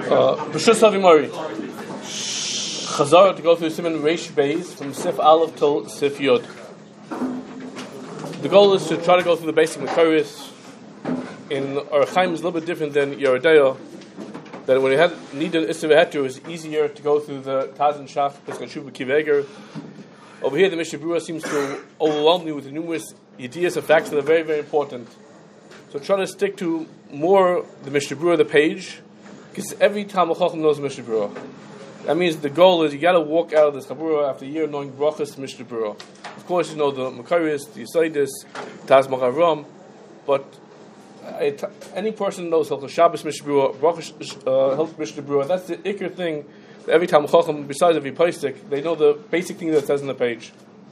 B'shus Havimori. Chazar to go through Siman Reish Beis from Sif Aleph till Sif Yod. The goal is to try to go through the basic Makaris. In Orach Chaim is a little bit different than Yeridea. That when you need an Issa V'heter, it's easier to go through the Taz and Shach, Pesach Shuv Kiveger. Over here, the Mishnah Berurah seems to overwhelm you with the numerous ideas and facts that are very, very important. So try to stick to more the Mishnah Berurah, the page, because every Talmid Chacham knows Mishnah Berurah. That means the goal is you got to walk out of this Chabura after a year knowing brachas to Mishnah Berurah. Of course, you know the Makaris, the Yisaitis, Taz Macharam, but any person knows Hilchos Shabbos Mishnah Berurah, brachas Hilchos Mishnah Berurah. That's the ikr thing. Every Talmid Chacham, besides every Paisik, they know the basic thing that it says on the page.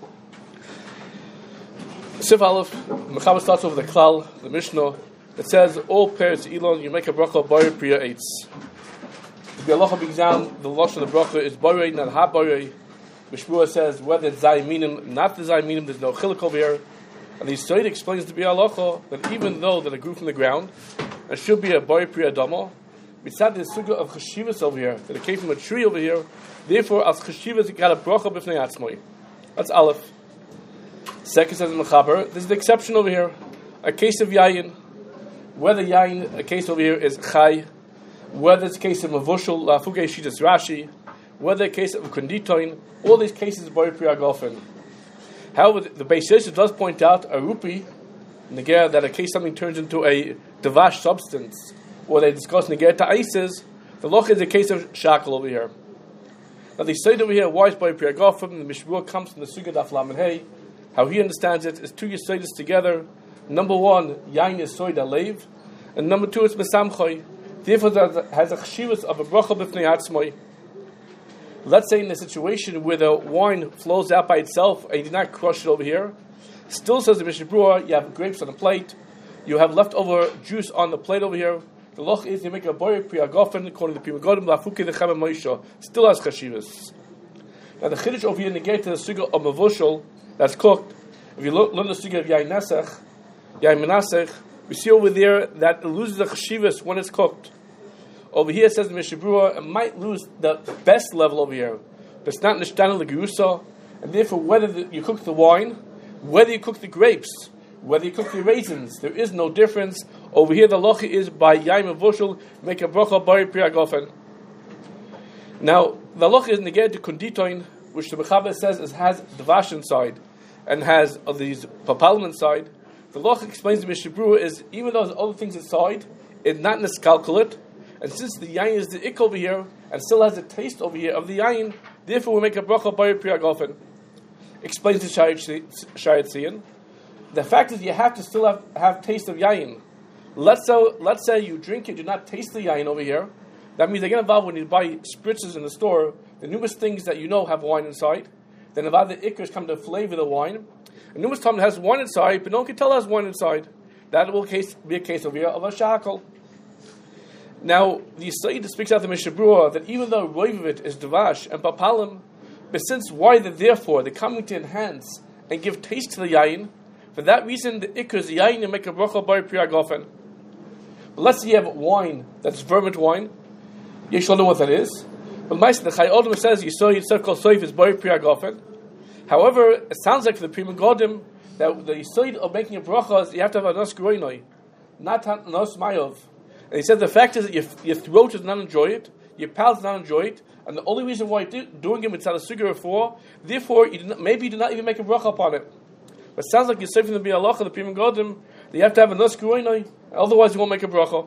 Sif Aleph, Mechaber starts over the Klal, the Mishnah. It says, all pairs Elon, you make a bracha Borei Priya Eitz. The halacha begins the lashon of the bracha is Borei, not Ha Borei. Mishnah Berurah says, whether it's Zay Minim, not the Zay Minim, there's no chiluk over here. And the Yisrael explains to be halacha that even though that it grew from the ground, it should be a Borei Priya Dama, beside the suga of cheshivas over here, that it came from a tree over here, therefore, as cheshivas, it got a bracha b'fnei atzmoi. That's Aleph. Second says in Mechaber, this is the exception over here. A case of yayin, whether yayin, a case over here is chai, whether it's a case of mavushal, lafugei shitas Rashi, whether a case of konditoin, all these cases are Borei Priya Gofen. However, the Beis Yosef does point out a rupi, negera, that a case something turns into a devash substance, or they discuss negera ta'ises, the loch is a case of shackle over here. Now they say over here, why is Borei Priya Gofen? The Mishnah Berurah comes from the Sugad Daf Lamed Hey. How he understands it is two Yisaitis together. Number one, Yain is Soid Alev, and number two, it's Mesamchoi. Therefore, that has a chshivas of a bracha b'fnei atzmoi. Let's say in a situation where the wine flows out by itself and you do not crush it over here, still says the Mishnah Berurah, you have grapes on the plate, you have leftover juice on the plate over here. The loch is you make a Borei Priya Gofen according to the Pri Megadim Lafuke the Chama Moisha. Still has chshivas. Now the chiddush over here negates the suga of mavushal that's cooked. If you learn the suga of Yain Menasech, we see over there that it loses the cheshivas when it's cooked. Over here it says the Mishnah Berurah, it might lose the best level over here, but it's not nishtana l'gerusa, and therefore whether you cook the wine, whether you cook the grapes, whether you cook the raisins, there is no difference. Over here the lochi is by Yain Mevushal, make a bracha Borei Priya Gofen. Now the lochi is negated to konditoin, which the Mechaber says has devash inside and has these papalim inside. The Loch explains the Mishnah Berurah is even though there's other things inside, it's not miscalculate, and since the yain is the ik over here and still has a taste over here of the yain, therefore we make a bracha Borei Priya Gofen. Explains the Shayat Tzion. The fact is you have to still have taste of yain. Let's say you drink it, do not taste the yain over here. That means they get involved when you buy spritzes in the store. The numerous things that you know have wine inside. Then about the ikers come to flavor the wine. And numerous times it has wine inside, but no one can tell it has wine inside. That will be a case over here of a shackle. Now, the Yisrael speaks out the Mishnah Berurah that even though roiv of it is devash and papalim, but since why they're coming to enhance and give taste to the yain, for that reason the ikers, the yain, and make a bracha Borei Priya Gofen. But let's say you have wine that's vermint wine. You should know what that is. But the Chai Odom says Yisrael Kol Soif is Borei Priya Gofen. However, it sounds like for the Pri Megadim that the Yisrael of making a bracha is you have to have a nos groinoi, not a nos mayov. And he said the fact is that your throat does not enjoy it, your palate does not enjoy it, and the only reason why you're doing it mitzvah sugar for, therefore maybe you do not even make a bracha upon it. But it sounds like you're saying from the Bialacha, the Pri Megadim, that you have to have a nos groinoi, otherwise you won't make a bracha.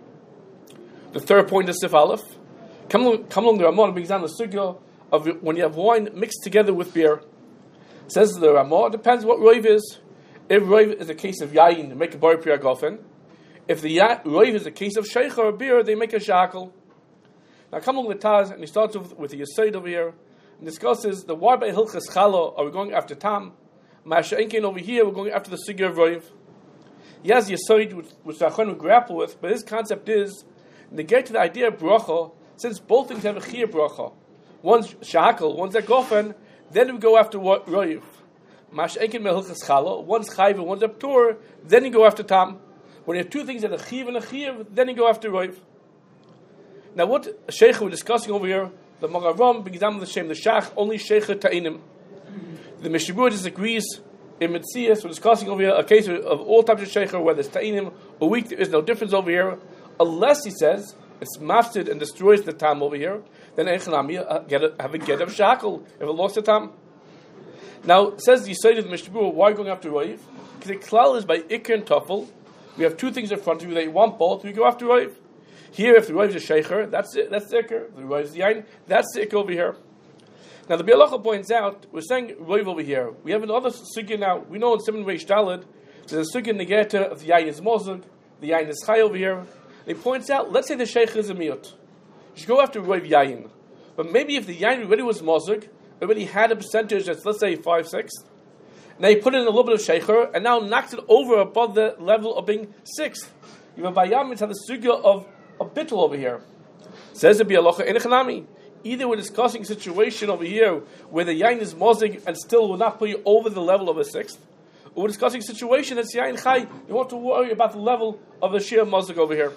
The third point is Sif Aleph. Come along the Ramah brings down the sugya of when you have wine mixed together with beer. Says the Ramah, it depends what roiv is. If roiv is a case of yayin, make a Borei Priya Gofen. If the roiv is a case of sheicha or beer, they make a shackle. Now come along the Taz, and he starts with the Yesod over here, and discusses the why by Hilchas Chala are we going after Tam? Masha'inkin over here, we're going after the sugya of roiv. He has Yesod, which the Achron will grapple with, but his concept is, negate to the idea of bracha, since both things have a chiyah bracha. One's shackle, one's a gofen, then we go after roiv. Masha'inkin mehilchas chala, one's chayv and one's a ptur, then you go after tam. When you have two things that are chiv and a chiv, then you go after roiv. Now, what Sheikha we're discussing over here, the Magaram, B'Gizam the Shem, the Shach, only Sheikha Ta'inim. The Mishnah Berurah disagrees in Metzias. We're discussing over here a case of all types of Sheikha, whether it's Ta'inim or weak, there is no difference over here, unless he says it's mafsid and destroys the tam over here, then Eichanami have a get of Shakal if it lost the tam. Now, says the Yisrael of the Mishnah Berurah, why going after Roiv? Because the klal is by Iker and Tafel. We have two things in front of you that you want both, we go after Roiv. Here, if the Roiv is a Sheikher, that's it, that's the Iker. If the Roiv is the Yain, that's the Iker over here. Now, the Bialacha points out, we're saying Roiv over here. We have another sugya now. We know in Simon Reish Daled, there's a sugya negeta of the Yain is Mozug, the Yain is Chai over here. And he points out, let's say the Sheikher is a Miyut. You should go after Roiv Yain. But maybe if the Yain already was Mozug, already had a percentage that's, let's say, 5/6. Now you put in a little bit of Sheikher, and now knocks it over above the level of being 6th. You have Bayam, it's the sugya of a bittul over here. Says the Bialacha in Echanami. Either we're discussing a situation over here where the Yain is Mozig and still will not put you over the level of a 6th, or we're discussing a situation that's Yain Chai, you want to worry about the level of the Shir Mozig over here.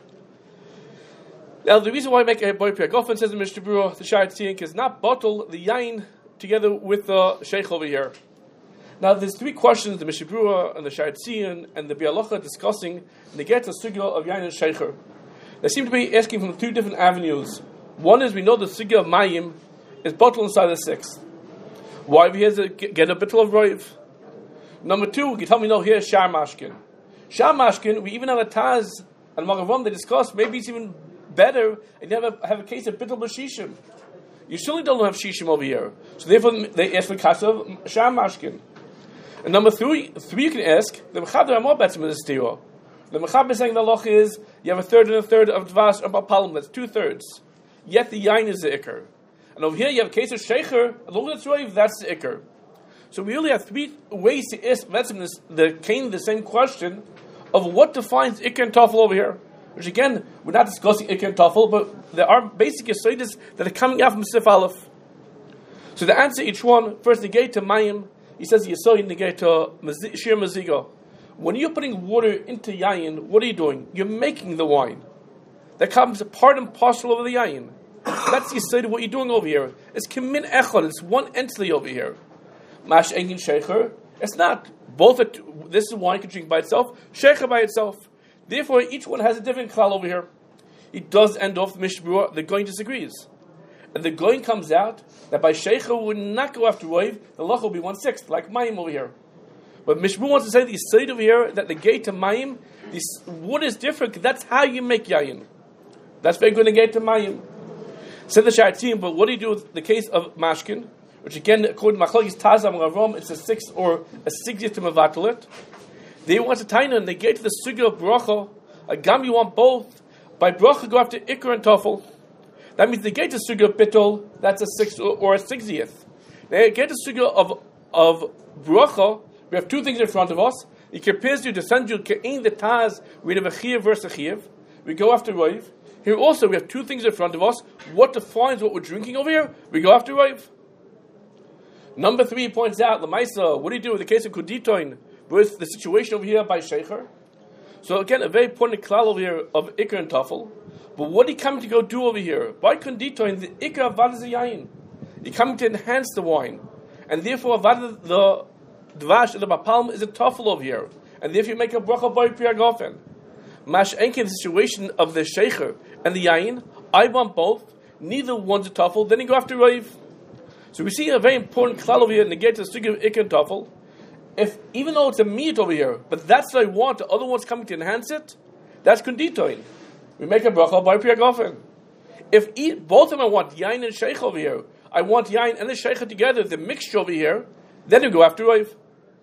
Now, the reason why I make a boy Gofen says in Mishnah Berurah, the Shayat Tzink is not bottle the Yain together with the Sheikh over here. Now, there's three questions the Mishnah Berurah and the Shayat Tzink and the Bialacha discussing, and they get the sugya of Yain and Sheikher. They seem to be asking from two different avenues. One is we know the sugya of Mayim is bottle inside the 6th. Why we have to get a bittul of Roiv? Number two, you tell me no, here's Shar Mashkin. Shar Mashkin, we even have a Taz and Magavam they discuss, maybe it's even better, and you have a case of bittul b'shishim. You surely don't have shishim over here. So therefore, they ask for kasha of Shar Mashkin. And number three you can ask, the Mechaber are more better than the stira. The Mechaber saying the loch is, you have a third of Dvash and Bapalim, that's 2/3. Yet the Yain is the Iker. And over here you have a case of Sheikher, as long as it's Roiv, that's the Iker. So we really have three ways to ask the same question of what defines Iker and Tafel over here. Which again, we're not discussing Iker and Tafel, but there are basic Yesodis that are coming out from Sif Aleph. So to answer each one, first negate to Mayim, he says Yesod negate to Shir Maziga. When you're putting water into Yayin, what are you doing? You're making the wine. That comes part and parcel of the Yayin. That's Yesod of what you're doing over here. It's Kimin Echad, it's one entity over here. Mash Engin Sheikher, it's not. This is wine you can drink by itself, Sheikher by itself. Therefore, each one has a different klal over here. It does end off the Mishnah Berurah, the Goin disagrees. And the Goin comes out that by Sheikher would not go after Roiv, the Lach will be 1/6, like Mayim over here. But Mishnah Berurah wants to say the Yisrael over here, that the gate to Mayim, this wood is different, that's how you make Yayin. That's very good to gate to Mayim. Said the Sha'atim, but what do you do with the case of Mashkin? Which again, according to Machlokes Tazam Ravom, it's a 6th or a 60th to Mavatal it. They want to taina and they get to the sugya of bracha. Agam, you want both. By bracha, go after Iker and Tafel. That means they get to sugya of bittul. That's a 6th or a 60th. They get to sugya of bracha. We have two things in front of us. It compares you to send you ke'in the taz. We have a chiyav versus a chiyav. We go after Roiv. Here also we have two things in front of us. What defines what we're drinking over here? We go after Roiv. Number 3 points out Lamaisa. What do you do with the case of Kuditoin? With the situation over here by Sheikher. So again, a very important klal over here of Iker and Tafel. But what are you coming to go do over here? By Konditoin, the Iker avad is a yayin. You're coming to enhance the wine. And therefore, avad the dvash of the bapalm is a Tafel over here. And therefore, you make a bracha by Priyagofen. Mash Enkin, the situation of the Sheikher and the yayin, I want both. Neither one's a Tafel. Then you go after Roiv. So we see a very important klal over here in the gate of the Iker and Tafel. If even though it's a meat over here, but that's what I want, the other one's coming to enhance it, that's kunditoin. We make a bracha by Priyagofen. If both of them I want yain and sheikh over here, I want yain and the sheikh together, the mixture over here, then you go after Roiv.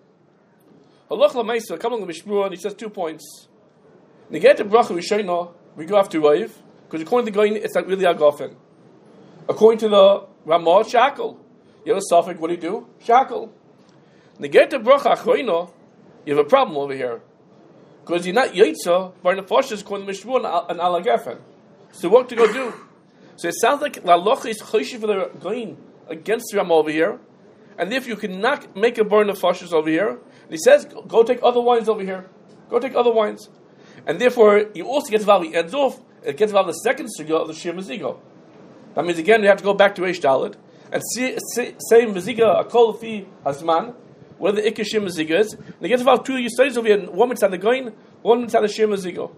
Halach l'maisa, coming to Mishnah Berurah, and he says 2 points. Negate bracha rishona, we go after Roiv, because according to the Goin, it's not really Agofen. According to the Ramah, shackle. You have a suffix, what do? Shackle. Negate bracha achroino, you have a problem over here. Because you're not Yitzah, but in the Foshas, according to Mishnah Berurah and Alagefen. So what to go do? So it sounds like La Locha is Choshi for the Goin against Ramah over here. And if you cannot make a burn of Foshas over here, and he says, go take other wines over here. Go take other wines. And therefore, you also get Vali ends off, it gets about the second sugya of the Shir Maziga. That means again we have to go back to Reish Daled and say Maziga Akol Fi Hazman, where the Ikka Shir Maziga is. And it gets about two Yisraelis over here, one mitzvah the Goin, one mitzvah the Shir Maziga.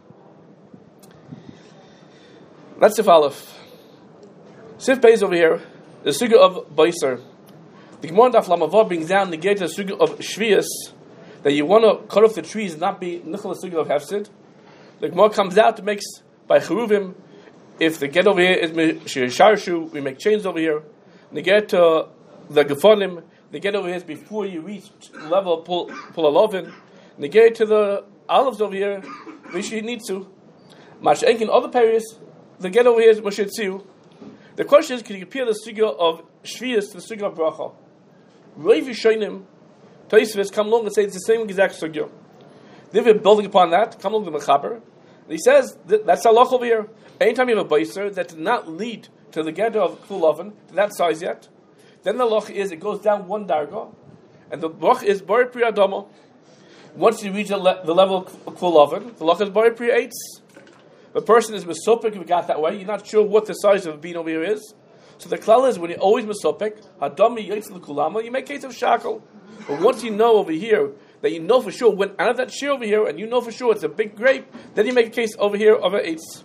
That's Sif Aleph. Sif Beis over here, the sugya of Beiser. The Gemara Daf Lamavah brings down the gate of the sugya of Shvius, that you want to cut off the trees and not be nichol sugya of Hefsid. The Gemara comes out to make by Cheruvim. If the get over here is Sharshu, we make chains over here. The get to the Gefonim, the get over here is before you reach level pull a lovin. The get to the olives over here, which you need to. Mash Enkin other periods, the get over here is Moshe. The question is, can you compare the sugya of Shvius to the sugya of Bracha? Rav Yishonim, Tosfos come along and say it's the same exact sugya. They're building upon that. Come along to the Mechaber. And he says that's halach over here. Anytime you have a beiser that did not lead to the gather of full oven to that size yet, then the halach is it goes down one darga, and the halach is bar pri adama. Once you reach the level of full oven, the halach is bar pri eitz. The person is misopik, we got that way. You're not sure what the size of a bean over here is. So the klal is when you're always misopik, hadami yaitz l'kulama, you make case of shackle. But once you know over here that you know for sure went out of that shear over here, and you know for sure it's a big grape, then you make a case over here of an eitz.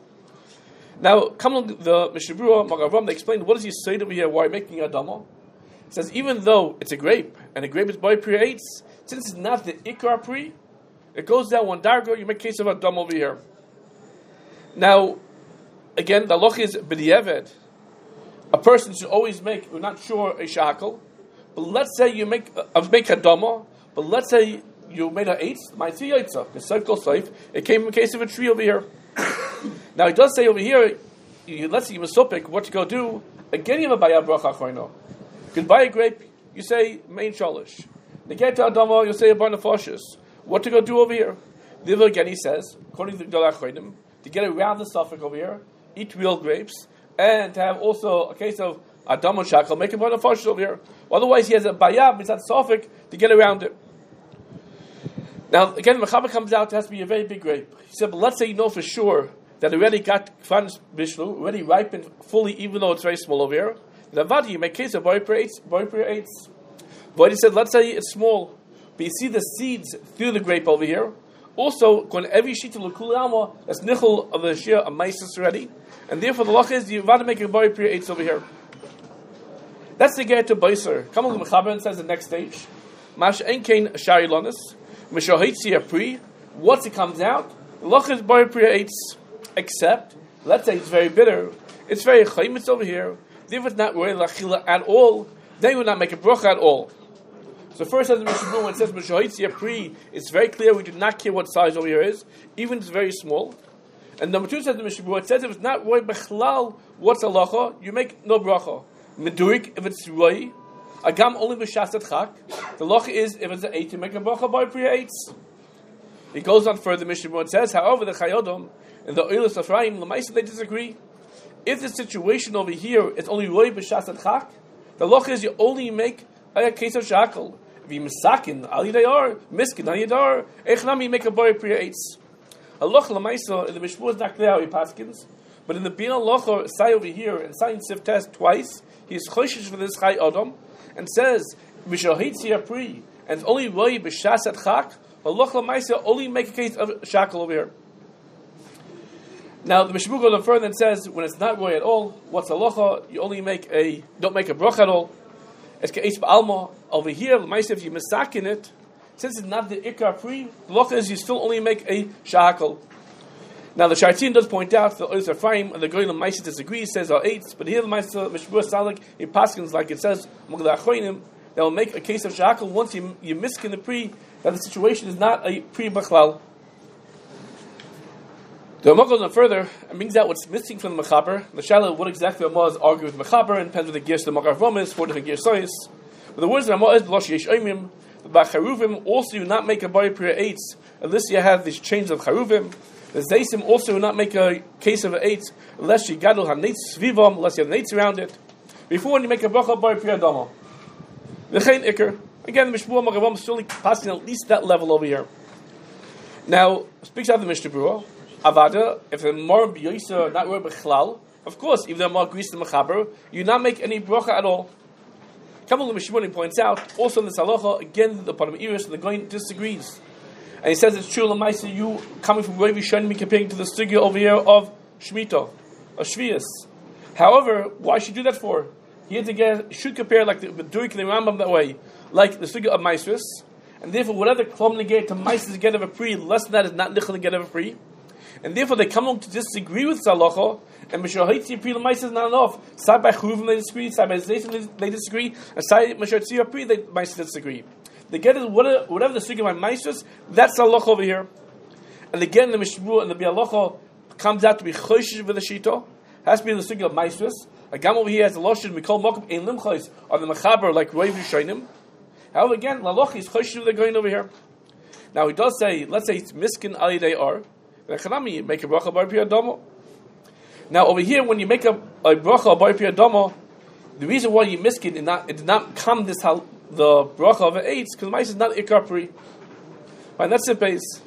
Now, come along the Mishnah Berurah, Magavam, they explain what does he say over here? Why are you making a dama? It says even though it's a grape and a grape is by pri eitz, since it's not the ikar pri, it goes down one dargo. You make a case of a dama over here. Now, again, the loch is b'di'eved. A person should always make, we're not sure, a shackle. But let's say you make a dama, but let's say you made an eitz, might see yaitza. The cycle safe. It came in case of a tree over here. Now, it does say over here, let's say you masopik, what you go do, again you have a bayah bracha achrono. You can buy a grape, you say main shalish. You get to adama, you say a bar nefashis. What to go do over here? Diva again he says, according to the Gedolei Achronim, to get around the suffix over here, eat real grapes, and to have also a case of Adam and Shakal, make him run a fashis over here. Otherwise, he has a bayab, it's that suffix, to get around it. Now, again, the Mechaber comes out, it has to be a very big grape. He said, but let's say you know for sure that already got Kvanis Bishlu, already ripened fully, even though it's very small over here. The Vadi, you make case of Boy Per Eitz. But he said, let's say it's small, but you see the seeds through the grape over here. Also, when every sheet of Lukulama, that's nichol of the shir, a maisis already. And therefore, the loch is, you want to make a Boy Per Eitz over here. That's the get to Beiser. Come on, the Mechaber and says the next stage. Mash Enkein Shari Lonis. Mishahitzia Pri. Once it comes out, the loch is Boy Per Eitz. Except, let's say it's very bitter. It's very chaymitz over here. If it's not really lachila at all, then you would not make a bracha at all. So first, as the Mishnah when it says Mishahitzia Pri, it's very clear we do not care what size over here is, even if it's very small. And number two says the Mishnah it says if it's not roy bechlal, what's halacha? You make no bracha. Medurik, if it's roy, agam only b'shasat chak. The halacha is if it's an eight, you make a bracha by pri eitz. He goes on further. Mishnah it says, however, the Chayodom and the Oilus Ephraim, Lamaisa, they disagree. If the situation over here is only roy b'shasat chak, the halacha is you only make a case of shackle. If you misakin al yidayar, miskin al yidar, echnami make a boy pri eitz. Halach lamaisa in the Mishmur is not clear how he paskins, but in the Bin Halacha say over here and Sayin Sif test twice, he is choshish for this Chai Adam and says Mishahitzia Pri and it's only roy b'shasat chak. Halach lamaisa only make a case of shackle over here. Now the Mishmur goes on further and says when it's not roy at all, what's halacha? You only don't make a bracha at all. It's ke'es ba'alma over here. Lamaisa if you misakin it. Since it's not the ikar pri, the loch is you still only make a shahakal. Now the Shartin does point out the Ois Ephraim and the Goyim Maisa disagree, says are eights, but here the Maisa Mishmur Salik in Paskins like it says among the Achronim that will make a case of shahakal once you miskin the pri that the situation is not a pri b'chlal. The Ramah goes on further and brings out what's missing from the Mechaber. The Shaila, what exactly the Ramah is arguing with the Mechaber, and depends on the gears the Magav is, 4 different gears size. But the words of the Ramah is B'losh Yesh Oimim. The Bacharuvim also do not make a Boy Per Eitz unless you have these chains of Charuvim. The Zaysim also do not make a case of an Eitz unless you gadol HaNeitz Svivam, unless you have Neitz around it. Before when you make a Bracha Boy Per Adama. V'chein Iker. Again, the Mishmur Magav is still passing at least that level over here. Now, speaks out of the Mishnah Berurah. Avada, if the more b'yoyser not roy b'chlal, of course, if they're more greased than mechaber, you not make any bracha at all. Kamal Mishmoni points out, also in this halacha, again, the Padam Iris and the Goin disagrees. And he says it's true, Lamaisa, you coming from Rav Yishanim comparing to the sugya over here of Shemitah, of Shvius. However, why should you do that for? He should compare like the Durik and the Rambam that way, like the sugya of Maisris, and therefore whatever klom negate to Maisris get of a pri, less than that is not lichel get of a pri. And therefore they come along to disagree with Zalacha, and Mishahitzi Pri Lamaisa is not enough. Side by Chuvim they disagree, side by Zaysim they disagree, and side Mishahitzi Pri they Maisa disagree. The get is whatever the sugya by Maisris, that's Zalacha over here. And again the Mishmur and the Bialacha comes out to be Choshish with the Shito, has to be the sugya of Maisris. A gam over here has the Lashon Mikol Mokum Ein Limchais on the Mechaber like Rav Yishainim. However, again, Laloch is Choshish with the going over here. Now he does say, let's say it's Miskin Ali They Are. You make a bracha bar piyadamo. Now over here, when you make a bracha bar piyadamo, the reason why you miss it did not come the bracha of an eitz because mice is not ikar pri. Right, that's it. Base.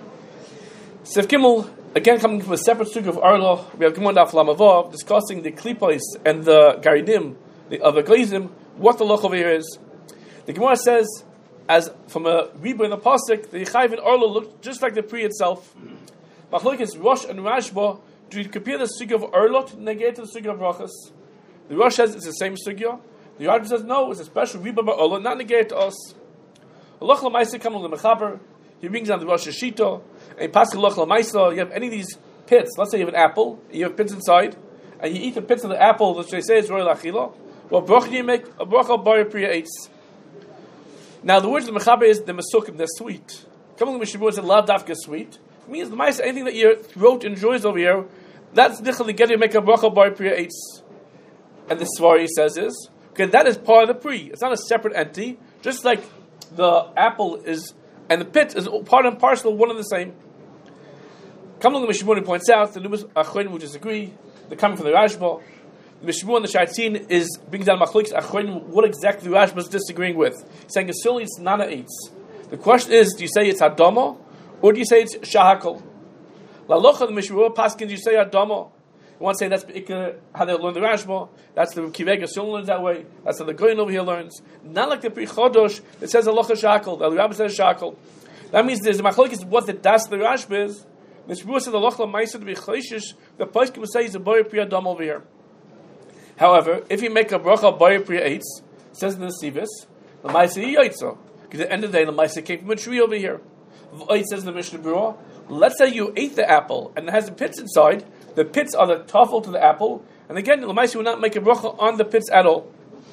Sef Gimel again coming from a separate sugya of Arlo. We have Gemara Daf Lamavav discussing the klipos and the garidim of the glazim. What the loch over here is. The Gemara says, as from a rebbe in the pasuk, the Chayv and Arlo look just like the pri itself. Machlokes Rosh and Rashba, do you compare the sugya of Erlot to negate the sugya of Brachas? The Rosh says it's the same sugya. The Rashba says no, it's a special Reba by Erlot, not negate to us. Allah Lamaisa comes on the Mechaber, he brings down the Rosh Hashita, and Pasuk Allah Lamaisa, you have any of these pits, let's say you have an apple, you have pits inside, and you eat the pits of the apple, which they say is Royal Achila, what bracha do you make? A bracha bar priya eitz. Now the words of the Mechaber is the Mesukim, they're sweet. Coming on the Mishabur said Lav Dafka sweet. Means the mice, anything that your throat enjoys over here, that's nichel get you make a bracha bar priya eitz. And the Svari says is, okay, that is part of the pri. It's not a separate entity, just like the apple is, and the pit is part and parcel, one and the same. Coming the Mishmur points out, the Numas Achronim will disagree, they're coming from the Rashba. The Mishmur and the Shaitin is bringing down Machlokes Achronim, what exactly the Rashba is disagreeing with. He's saying it's not an eitz. The question is, do you say it's Hadama, or do you say it's Shahakal? La Locha the Mishmur Paskin, do you say Hadama? You want to say that's how they learn the Rashba, that's the Kivega still learns that way, that's how the Goyin over here learns. Not like the Pri Chodosh, it says Alocha Shahakal, the Rabbi says Shahakal. That means there's a Machlokes what the Das the Rashba is. The Mishmur says Alocha Maisa to be Chayshish, the Paskin will say is a Boyer Priya Dam over here. However, if you make a bracha Boyer Priya Eitz, it says in the Sivis, the Maisa Yaitza. Because at the end of the day, the Maisa came from a tree over here. It says in the Mishnah Berurah, let's say you ate the apple and it has the pits inside. The pits are the toffel to the apple, and again, the Maisa will not make a bracha on the pits at all.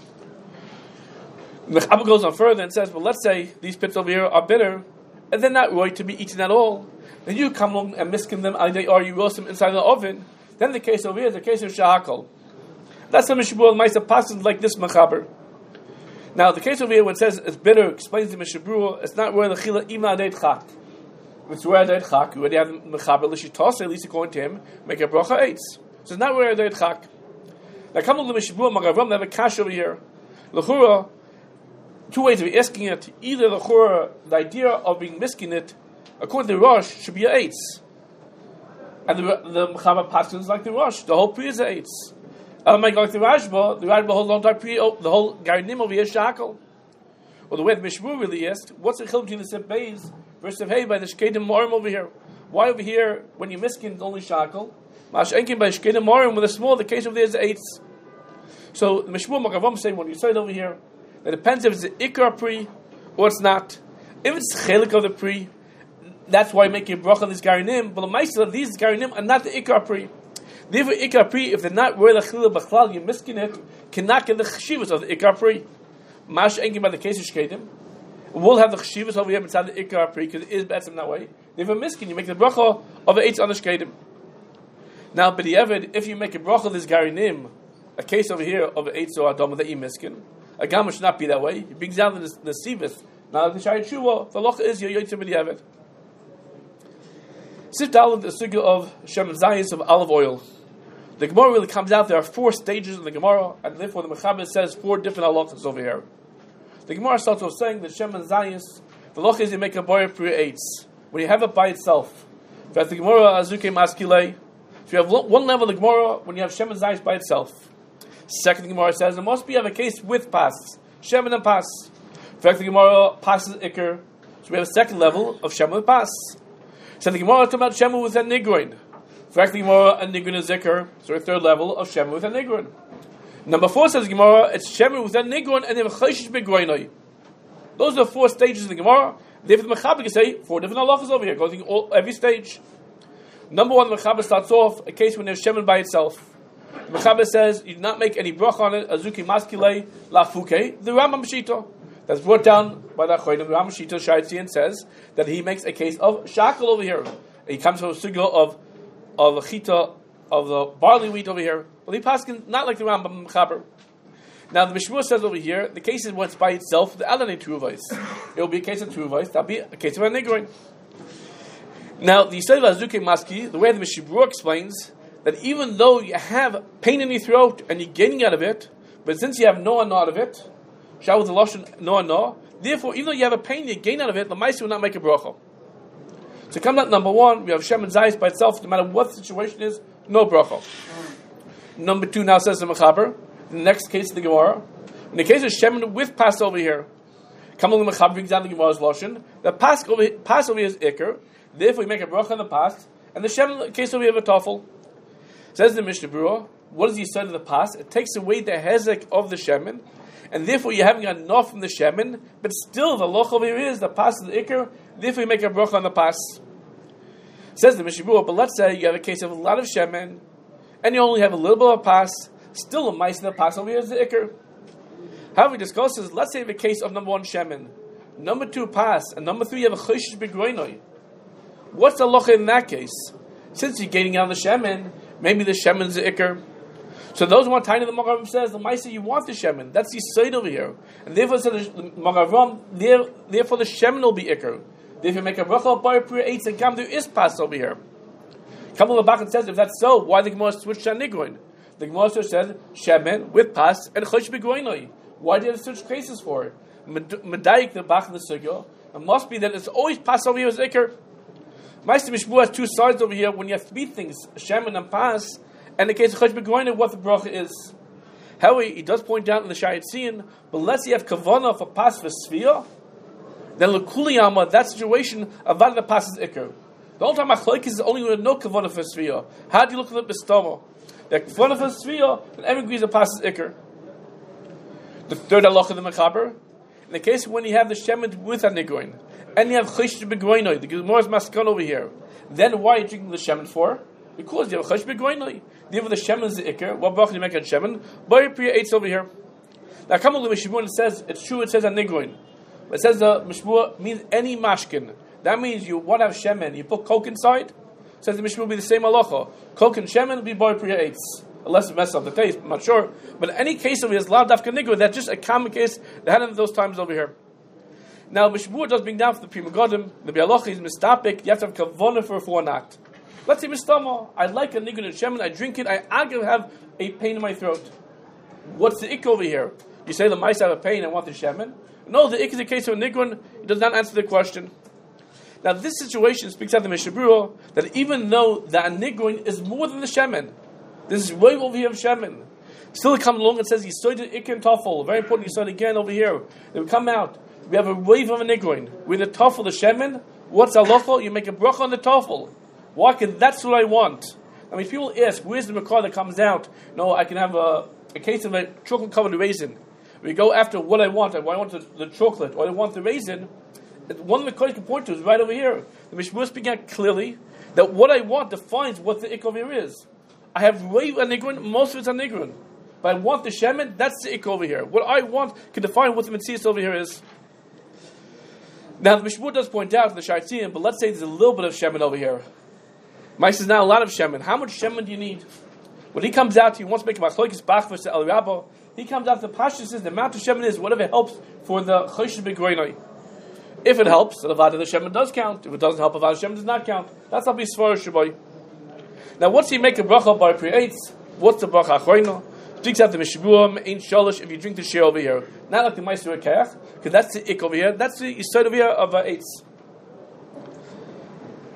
The Mechaber goes on further and says, well, let's say these pits over here are bitter, and they're not right to be eaten at all. Then you come along and miskin them, and they are you roast them inside the oven. Then the case over here is the case of Shahakal. That's the Mishabur and Maisa passes like this Mechaber. Now, the case over here, when it says it's bitter, explains the Mishabur, it's not where the Chila even adeit chak. It's where adeit chak. You already have the Mechaber, at least according to him, make a bracha eitz. So it's not where adeit chak. Now, come along the Mishabur, Magavam, they have a kash over here. L'chura, two ways of asking it. Either l'chura, the idea of being miskin it, according to the Rosh, should be a eitz. And the Mechaber passes like the Rosh. The whole pri is a eitz. Like the Rashba holds on to the whole Garinim over here, Shakal. Or the way the Mishmur really asked, what's the chiluk between the Sef Beis versus Sef Hey by the Shkedim Morim over here? Why over here, when you miskin, only Shakal? Mash Enkin by Shkedim Morim, with a small, the case over there is eitz. So the Mishmur Magavam saying, when you say it over here, it depends if it's the Ikar Pri or it's not. If it's chelik of the Pri, that's why you make a bracha of this Garinim, but the Maisa, these Garinim are not the Ikar Pri. Therefore, Ikar Pri, if they're not where the Chila B'chlal, you miskin it, cannot get the Cheshivas of the Ikar Pri. Mash Enkim by the case of Shkedim, we'll have the Cheshivas over here inside the Ikar Pri, because it is better that way. Therefore, miskin, you make the bracha of the Eitz on the Shkedim. Now, but the Evid, if you make a bracha of this Garinim, a case over here of the Eitz or Adama that you miskin, a Gama should not be that way. He brings down the Sivith. Now, the Shai Tshuva, the Locha is your Yotzim with the Evid. Sit down the sugya of Shem Zayis of olive oil. The Gemara really comes out. There are 4 stages in the Gemara, and therefore the Mechaber says 4 different halachas over here. The Gemara starts off saying that Shem Zayis, the loch is you make a boyer priya eitz. When you have it by itself, That's the Gemara Azuke Maskile. So you have one level of the Gemara when you have Shemen Zayis by itself. Second, the Gemara says there must be a case with Pas. Shemen and Pas. In fact, the Gemara Pas is Iker. So we have a second level of Shemen with Pas. So the Gemara talking about Shemen with a Nigroin. In fact, the Gemara a Nigroin is Iker. So a third level of Shemen with a Nigroin. Number 4 says the Gemara, it's Shemen with a Nigroin and they have a Chayshish Begroinoi. Those are the 4 stages of the Gemara. Therefore, the Mechaber can say 4 different halachas over here, going through every stage. Number 1, the Mechaber starts off a case when there's Shemen by itself. The Mechaber says you do not make any bracha on it. Azuki maskile lafuke. The Rambam Shita that's brought down by the Choyim. The Rambam Shita Shaitzian says that he makes a case of shakel over here. He comes from a sugya of a chita of the barley wheat over here. But he paskin not like the Rambam Mechaber. Now the Mishmur says over here, the case is when it's by itself, the Alanei Truvais. It will be a case of Truvais, that'll be a case of a Nigroin. Now, the Yisrael Azuke Maski, the way the Mishmur explains, that even though you have pain in your throat and you're gaining out of it, but since you have no out of it, shall with the Lashon no, therefore, even though you have a pain, you gain out of it, the Maisi will not make a bracha. So come out number 1, we have Shemen Zayis by itself, no matter what the situation is, no bracha. Number 2 now says the Mechaber, in the next case of the Gemara, in the case of Shemen with Pas over here, Kamal Mechaber brings down the Gemara's Lashon, the Pas over here is Iker, therefore you make a bracha on the Pas, and the Shemen case over here of a Tafel. Says the Mishnah Berurah, what is the side of the Pas? It takes away the hezek of the Shemen, and therefore you're having enough from the Shemen, but still the loch over here is the Pas is the Iker, therefore you make a bracha on the Pas. Says the Mishnah Berurah, but let's say you have a case of a lot of Shemen, and you only have a little bit of Pas, still a mice in the Pas over here is the Iker. However, he discusses, let's say you have a case of number 1 Shemen, number 2 Pas, and number 3 you have a Chayshish Begroinoi. What's the loch in that case? Since you're gaining out the Shemen, maybe the Shemen is the Iker. So those one tiny the Magavam says, the Maisa you want the Shemen. That's the side over here. And therefore says the Magavam, therefore the Shemen will be Iker. Therefore make a bracha by Priya 8 and come there is Pas over here. Kamal Babak says, if that's so, why the Gemara switched to Nigroin? The Gemara said Shemen with Pas and Chayshish Begroinoi. Why did it switch cases for it? Medayik the Bach in the Sugya. It must be that it's always Pas over here as Iker. Meister Mishmur has 2 sides over here when you have 3 things, Shemen and Pas, and in the case of Chayshish Begroinoi, what the bracha is. However, he does point out in the Shayatzian, but unless you have Kavanah for Pas for Sfiyah, then L'kuliyama, that situation, Avad the Pas is Iker. The only time Machlokes is only with no Kavanah for Sfiyah. How do you look at the Bistama? The Kavanah for Sfiyah, and every agrees the Pas is Iker. The third halacha of the Mechaber, in the case when you have the Shemen with a Nigroin, and you have Chayshish Begroinoi, the Gemara's Maskon over here, then why are you drinking the Shemen for? Because you have a Chayshish Begroinoi. Therefore the Shemen is the Iker. What bracha do you make on Shemen? Boy Priya 8 over here. Now come on the Mishmur and it says, it's true it says a Nigroin. But it says the Mishmur means any mashkin. That means you want to have Shemen, you put Coke inside. It says the Mishmur will be the same halacha. Coke and Shemen will be Boy Priya 8. Unless it messes up the taste, I'm not sure. But in any case over here is Lav Dafka Nigroin. That's just a common case that had in those times over here. Now, Mishmur does bring down for the Pri Megadim, the Bialochi is mistapik, you have to have kavanah for a 4 act. Let's say, Mistama, I like a Nigroin and Shemen, I drink it, I have a pain in my throat. What's the ik over here? You say the mice have a pain, I want the Shemen? No, the ik is a case of a Nigroin, it does not answer the question. Now, this situation speaks out the Mishnah Berurah that even though the Nigroin is more than the Shemen, this is way over here of Shemen. Still, it comes along and says, Yisoid Ik and Tafel, very important, Yisoid again over here. They will come out. We have a wave of a Nigroin. With the Tafel, the Shemen, what's halacha? You make a bracha on the Tafel. Why? Because that's what I want. I mean, people ask, where's the makar that comes out? No, I can have a case of a chocolate-covered raisin. We go after what I want. I want the chocolate, or I want the raisin. One of the makars you can point to is right over here. The Mishmur speaking out clearly that what I want defines what the ik over here is. I have wave a Nigroin, most of it's a Nigroin. But I want the Shemen, that's the ik over here. What I want can define what the Metzias over here is. Now, the Mishmur does point out in the Shaitziyim, but let's say there's a little bit of Shemen over here. Mice is now a lot of Shemen. How much Shemen do you need? When he comes out, he wants to make a machlokes bachvus to El Rabba. He comes out, the Pashtus says the amount of Shemen is whatever helps for the Chayshish Begroinoi. If it helps, the Avada the Shemen does count. If it doesn't help, Avada Shemen does not count. That's how Bisvar Shabai. Now, once you make a bracha by Pri-8, what's the bracha Achroina? Drinks out the Mishbuam, ain't Shalish, if you drink the share over here. Not like the Meister Keach, because that's the ik over here. That's the Yisod over here of 8.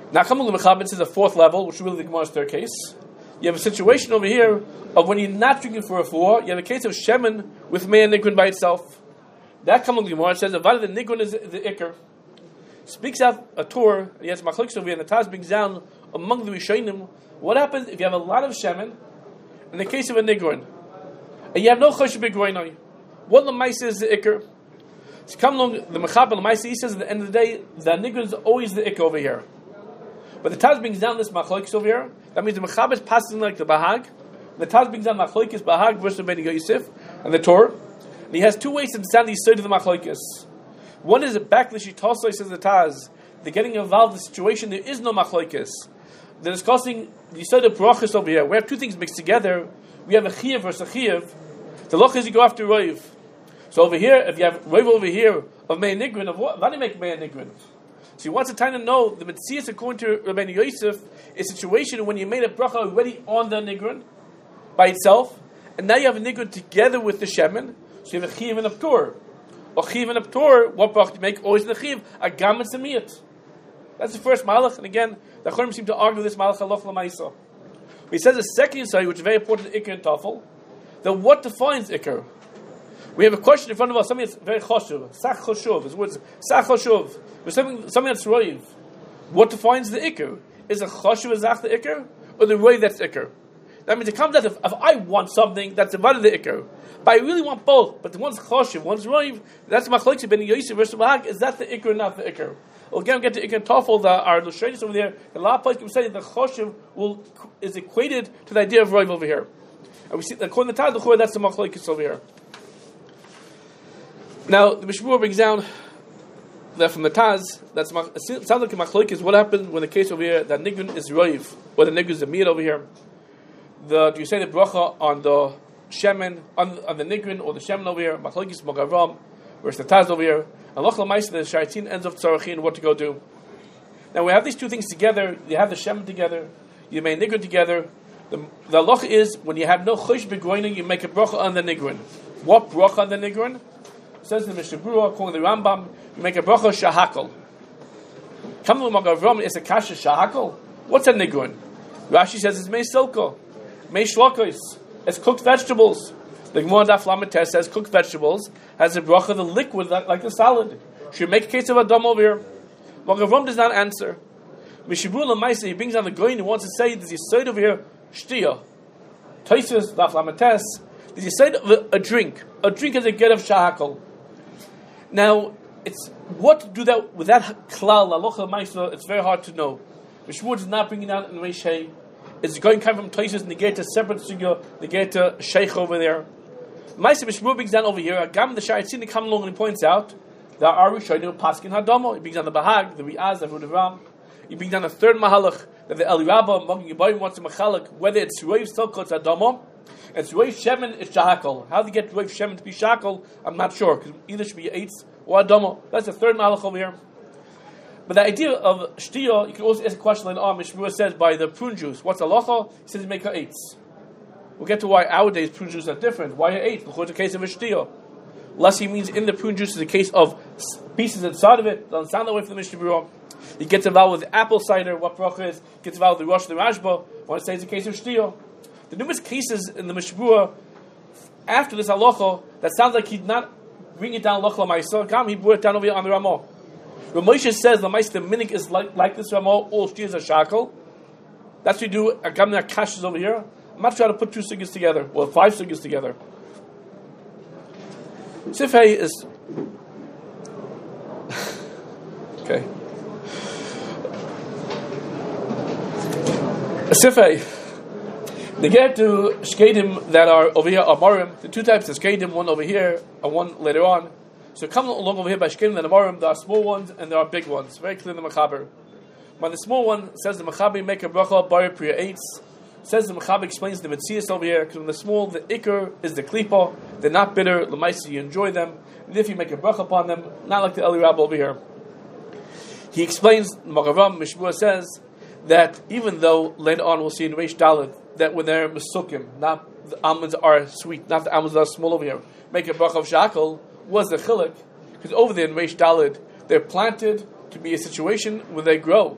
Now, Kamul Mechabit is a fourth level, which is really the Gemara's third case. You have a situation over here of when you're not drinking for a four, you have a case of Shemen with Mei Nigrin by itself. That Kamul Gemara says that the Nigrin is the Iker. Speaks out a Torah, he has Machlokes over here, and the Taz brings down among the Rishonim. What happens if you have a lot of Shemen, in the case of a Nigrin, and you have no Chosh B'Groinoi? What Lamaisa is the Iker? So come along, the Mechaber Lamaisa, he says at the end of the day, the Nigrin is always the Iker over here. But the Taz brings down this Machlokes over here. That means the Mechaber is passing like the Bahag. The Taz brings down Machlokes Bahag versus Ben Yosef and the Torah. And he has two ways to understand the side of the Machlokes. One is a backlish Tosai, says the Taz. They're getting involved in the situation. There is no Machlokes. They're discussing the side of Brachos over here. We have two things mixed together. We have a Chiyuv versus a Chiyuv. The Loch is you go after Roiv. So over here, if you have Roiv over here of Mei Nigrin, of what? Why do you make Mei Nigrin? So he wants to try to know the Metzias according to Rabbeinu Yosef is a situation when you made a bracha already on the Nigrin by itself, and now you have a Nigrin together with the Shemen, so you have a Chiv and a Ptur. Or Chiv and a Ptur, what bracha do you make? Always in the Chiv, a Gam and Samiyat. That's the first Malach, and again, the Chorim seem to argue this Malach Haloch L'Maisa. He says a second side, which is very important to Iker and Tafel, that what defines Iker? We have a question in front of us, something that's very choshuv, sach choshuv, his words, sach choshuv, something that's roiv. What defines the ikr? Is a choshuv zach the ikr, or the roiv that's ikr? That means it comes out if I want something that's divided the ikr, but I really want both, but the one's choshuv, one's roiv, that's machlokes ben Yosef versus Bahag, is that the ikr or not the ikr? Well, again, we get to ikr and tafel, our Lushanis over there, a lot of places can say that the choshuv is equated to the idea of roiv over here. And we see, according to the Taz, that's the machlokes over here. Now, the Mishmur brings down that from the Taz, it sounds like a machlokes is what happened when the case over here, that Nigrin is roiv, or the Nigrin is the meat over here. Do you say the bracha on the Shemen, on the Nigrin, or the Shemen over here, machlokes Mogavam, versus the Taz over here, and Loch L'Maisa, the Shaitin ends of Tzarachin, what to go do. Now, we have these two things together, you have the Shemen together, you make Nigrin together. The Loch is, when you have no Chosh B'Groining, you make a bracha on the Nigrin. What bracha on the Nigrin? Says in the Mishnah Berurah, according to the Rambam, you make a bracha shahakol. Kamlu Magavram is a kasha shahakol. What's a nigrin? Rashi says it's mei silko, mei shlokos. It's cooked vegetables. The Gemara Daf Lamed Tes says cooked vegetables has a bracha the liquid like the salad. Should make a case of Adam over here. Magavram does not answer. Mishnah Berurah Lamaisa, he brings on the goyin who wants to say there's a side over here shtia. Taisus Daf Lamed Tes. There's a side of a drink. A drink is a get of shahakol. Now, it's what to do that with that klal alocha ma'isa. It's very hard to know. Mishmur is not bringing out in Reishei. It's going kind from places negate a separate sugya, negate a sheikh over there. Ma'isa Mishmur brings down over here. Agam the Shaitzin come along and he points out that our Rishonim paskin hadamo. He brings down the Bahag, the Riaz, the Rudavam. He brings down a third mahalach that the Eli Rabba Magin Yibayim wants to machalak whether it's Ruiv Silko it's hadamo. It's Roiv Shemen, it's Shahakol. How do you get Roiv Shemen to be Shahakol? I'm not sure, because either should be Eitz or Adamo. That's the third malach over here. But the idea of Shtiya, you can also ask a question later on. Mishmur says by the prune juice. What's halacha? He says make her Eitz. We'll get to why nowadays prune juice are different. Why are Eitz? Because it's a case of a Shtiya. Unless he means in the prune juice is a case of pieces inside of it. Doesn't sound that way from the Mishnah Berurah. He gets involved with apple cider, what bracha is. Gets involved with the Rosh, the Rashba. Want to say it's a case of Shtiya. The numerous cases in the Mishnah Berurah after this halacha that sounds like he'd not bring it down halacha l'maisa. Gam he brought it down over here on the Ramah. Ramosha says the Meister minik is like this Ramah. All shtiyas are shakel. That's what we do. Agam there kashas over here. I'm not trying to put two sugars together, or five sugars together. Sifhei is okay. Sifhei. They get to shkedim that are over here, amarim. The two types of shkedim, one over here and one later on. So come along over here by shkedim and amarim. There are small ones and there are big ones. Very clear in the Mechaber. When the small one says the Mechaber make a bracha bar priya eitz. Says the Mechaber explains the Metzias over here. Because when the small, the ikr is the klipa. They're not bitter. L'maisa you enjoy them. And if you make a bracha upon them, not like the Eli Rabba over here. He explains. Magavam Mishmur says that even though later on we'll see in Reish Dalet that when they're mesukim, not the almonds are sweet, not the almonds are small over here, make a bracha of shakal, was the chiluk, because over there in Reish Dalet, they're planted to be a situation where they grow.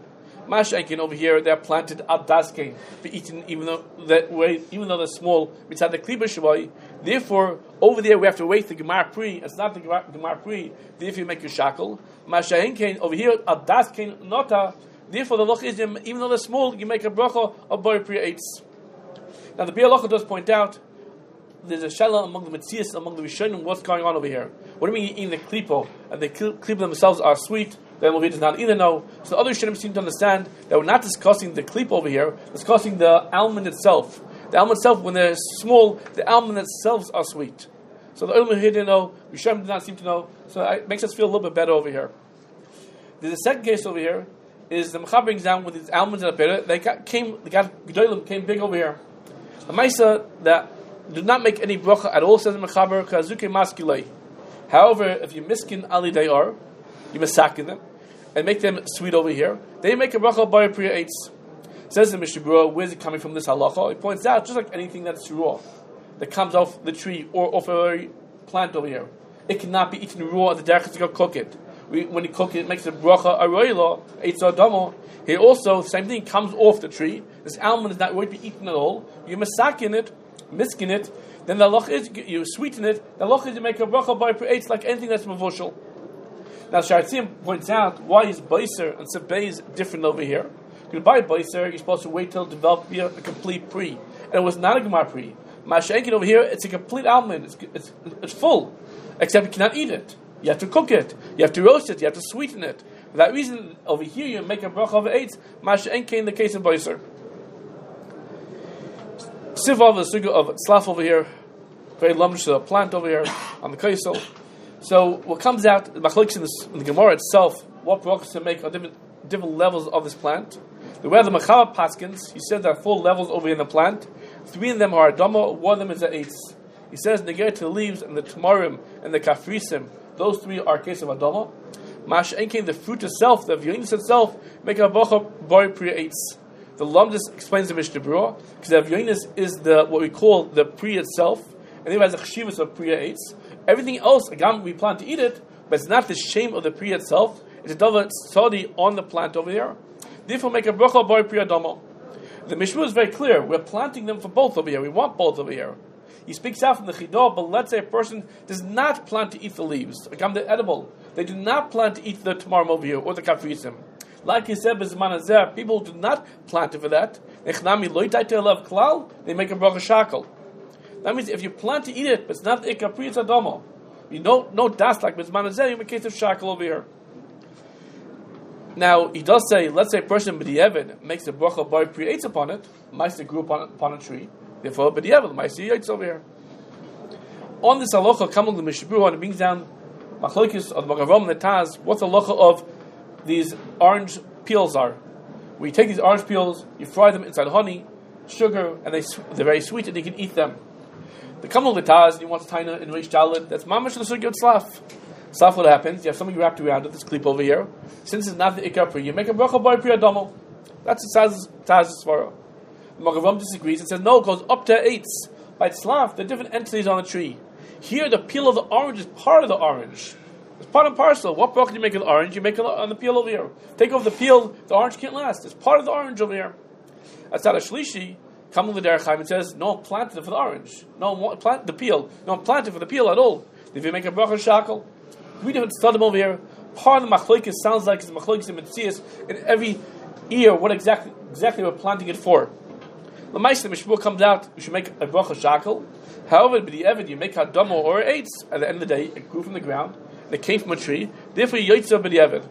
Masha'enkin over here, they're planted al daskein, be eaten even though they're small. Mitzad the kliba shavai. Therefore, over there we have to wait the gemar pri. It's not the gemar pri. Therefore, you make your shackle. Masha'enkin over here al daskein nota. Therefore, the loch is even though they're small, you make a bracha of boy pri eitz. Now, the Biur Halacha does point out there's a shaila among the Metzias, among the Rishonim, what's going on over here. What do you mean eating the klipo? And the klipo themselves are sweet. The Elmovit does not either know. So the other Rishonim seem to understand that we're not discussing the klipo over here, we're discussing the almond itself. The almond itself, when they're small, the almond themselves are sweet. So the Elmovit didn't know, Rishonim did not seem to know, so it makes us feel a little bit better over here. There's a second case over here, is the Mechaber brings down with these almonds that are better, the Gedolim came big over here. The Maisa that do not make any bracha at all, says the Mechaber, kazuke maskilei. However, if you miskin ali dayar, you masakin them and make them sweet over here, they make a bracha by priya eitz. Says the Mishnah Berurah, where's it coming from this halacha? He points out, just like anything that's raw, that comes off the tree or off a plant over here, it cannot be eaten raw at the derech to go cook it. When you cook it, it makes a bracha aroila, eitz adamo. Here also, the same thing comes off the tree. This almond is not going to be eaten at all. You masakin it, miskin it, then the loch is you sweeten it. The loch is you make a bracha by eitz like anything that's mavushal. Now Sharatzim points out why is Beiser and Sebeiz different over here. Because by Beiser you're supposed to wait till it develops a complete pre, and it was not a gemar pre. Masha'enkin over here it's a complete almond. It's full, except you cannot eat it. You have to cook it. You have to roast it. You have to sweeten it. For that reason, over here you make a bracha of eitz. Masha'enkin in the case of Beiser. Sivav the suga of slaf over here, very lumpish plant over here on the kaisel. So what comes out, the machlokes in the Gemara itself, what brachas to make are different levels of this plant. The way the Mechaber paskins, he said there are 4 levels over in the plant. 3 of them are adama, 1 of them is a eitz. He says negay to the leaves and the tamarim and the kafrisim. Those 3 are a case of adama. Masha'enkin, the fruit itself, the v'yonis itself, make a bracha bari priya eitz. The Lamdis explains the Mishnah Berurah because the v'yonis is what we call the priya itself, and it has a chshivus of priya eitz. Everything else, again, we plan to eat it, but it's not the shame of the priya itself. It's a davar tzadi on the plant over here. Therefore, make a bracha bari priya damo. The Mishnah is very clear. We're planting them for both over here. We want both over here. He speaks out from the chidah, but let's say a person does not plan to eat the leaves. Again, they're edible. They do not plan to eat the tamarim over here or the kafrisim. Like he said, people do not plant it for that. They make a bracha shackle. That means if you plan to eat it, but it's not the ikar pri, it's adamo. You know, no das like Mizman Azeh, in the case of shackle over here. Now, he does say, let's say a person b'di'evid makes a bracha by pri eitz upon it, Maisa grew upon a tree, therefore b'di'evid, Maisa yaitz over here. On this halacha, coming to the Mishnah Berurah, and it brings down machlokes of the Magavam and the Taz, what the halacha of these orange peels are. Where you take these orange peels, you fry them inside honey, sugar, and they're very sweet, and you can eat them. The Kamal Vitaz, you want taina in Reish Dalet, that's mamash the sugya slaf. Slaf, what happens? You have something wrapped around it, this clip over here. Since it's not the ikar pri, you make a bracha by pri adamo. That's the Taz's svara. The Magavam disagrees and says, no, it goes up to 8. By slaf, there are different entities on the tree. Here, the peel of the orange is part of the orange. It's part and parcel. What bracha do you make of the orange? You make it on the peel over here. Take off the peel, the orange can't last. It's part of the orange over here. That's not a shlishi. Kamal Derech Chaim, it says, no, plant it for the orange. No, plant the peel. No, plant it for the peel at all. If you make a bracha shackle, 3 different studim over here. Part of the machlokes sounds like it's machlokes in Metzias in every ear. What exactly we're planting it for? The Ma'aser Mishmur comes out. You should make a bracha shackle. However, b'di'evid you make hadama or eitz. At the end of the day, it grew from the ground. And it came from a tree. Therefore, yoitza b'di'evid.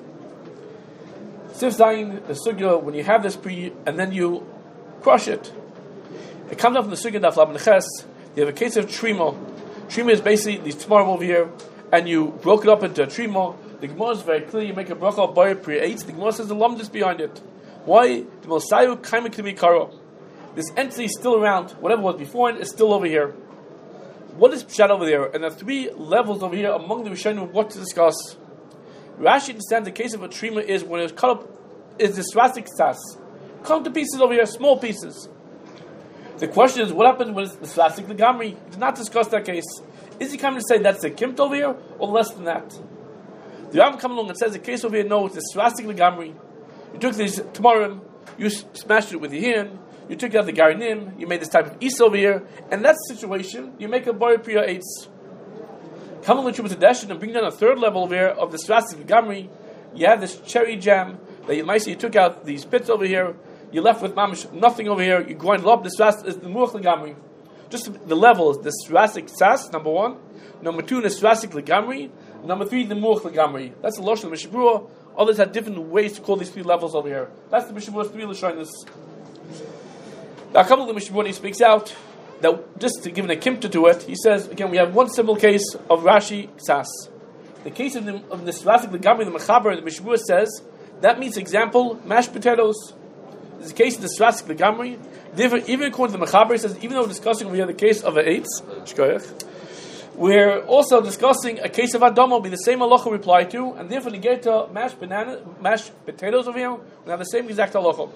Sif Zayin, the sugya, when you have this pre and then you crush it. It comes up from the sugya daf lav neches. You have a case of trimo. Trimo is basically these tamarim over here, and you broke it up into a trimo. The Gemara is very clear. You make a bracha of bar pri eitz. The Gemara says the lamdis behind it. Why? The mosayu kaimek to be karo. This entity is still around. Whatever was before it is still over here. What is pshat over there? And there are 3 levels over here among the Rishonim what to discuss. Rashi understands the case of a trima is when it's cut up is the swastik sas. Come to pieces over here, small pieces. The question is, what happens when it's the swastik legamri? He did not discuss that case. Is he coming to say that's the kimt over here, or less than that? The Rambam comes along and says the case over here, no, it's the swastik legamri. You took these tamarim, you smashed it with your hand, you took out the garnim, you made this type of is over here, and that's the situation, you make a boyer priya eitz. Come on, and bring down a third level over here of the srasik gamri. You have this cherry jam that you might see. You took out these pits over here. You're left with mamish nothing over here. You grind it up. The srasik is the muach legamri. Just the levels. The srasik sas, number one. Number two, the srasik legamri. Number three, the muach legamri. That's the lashon of Mishabura. Others have different ways to call these three levels over here. That's the Mishabura's three lashonos. Now, a couple of the Mishabura he speaks out. That just to give an akimta to it, he says again we have one simple case of Rashi Sas. The case of the Srasik Legamri, the Mechaber, the Mishabura says that means example mashed potatoes. This is the case of the Srasik Legamri. Even according to the Mechaber, he says even though we're discussing over here the case of a eitz, we're also discussing a case of Adama. Will be the same halacha reply to, and therefore when you get to mashed potatoes over here, we have the same exact halacha.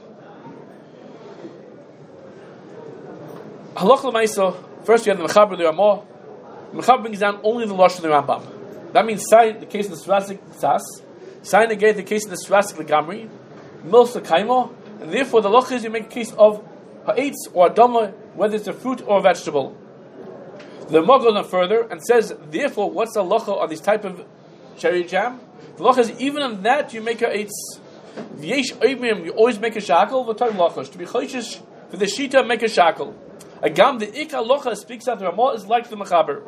Halach l'maisa. First, you have the Mechaber, the Ramah. The Mechaber brings down only the lashon of the Rambam. That means, sign the case of the Srasik Sas, sign again the case of the Srasik Legamri, Mils Kaimo, and therefore the halacha is you make a case of ha'etz or adama, whether it's a fruit or a vegetable. The Ramah goes on further and says, therefore, what's the halacha of this type of cherry jam? The halacha is even on that you make a eitz. V'yesh oimim, you always make a shackle. V'toy halacha to be choishish for the shita make a shackle. Agam, the Ikar Locha speaks out the Ramah is like the Mechaber.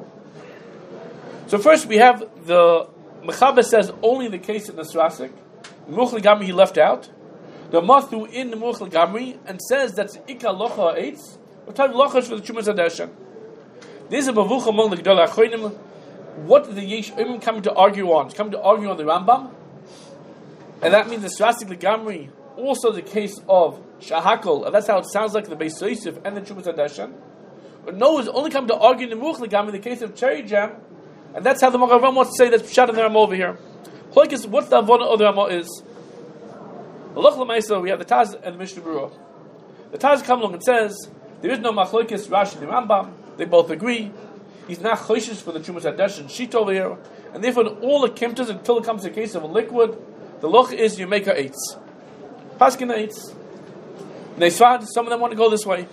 So first we have the Mechaber says only the case of the Srasik. The Muach Legamri he left out. The Ramah threw in the Muach Legamri and says that's Ikar Locha eitz. What type of Locha is for the Chumas Hadeshan? This is a Bavuch among the Gedolei Achronim. What did the Yesh Oimim coming to argue on? It's coming to argue on the Rambam. And that means the Srasik Legamri, also the case of Shahakol, and that's how it sounds like the Beis Yosef and the Chumas Hadeshan. But no, it's only come to argue in the Muach Legamri in the case of cherry jam, and that's how the Magen Avraham wants to say that's Pshat in the Ramah over here. What's the Avonah of the Ramah is? Halach l'maisa, we have the Taz and the Mishnah Berurah. The Taz comes along and says there is no machlokes Rashi and the Rambam. They both agree. He's not choishes for the Chumas Hadeshan sheet over here, and therefore in all the kimtas until it comes to the case of a liquid, the loch is you make a eitz. Paskin eitz. Some of them want to go this way.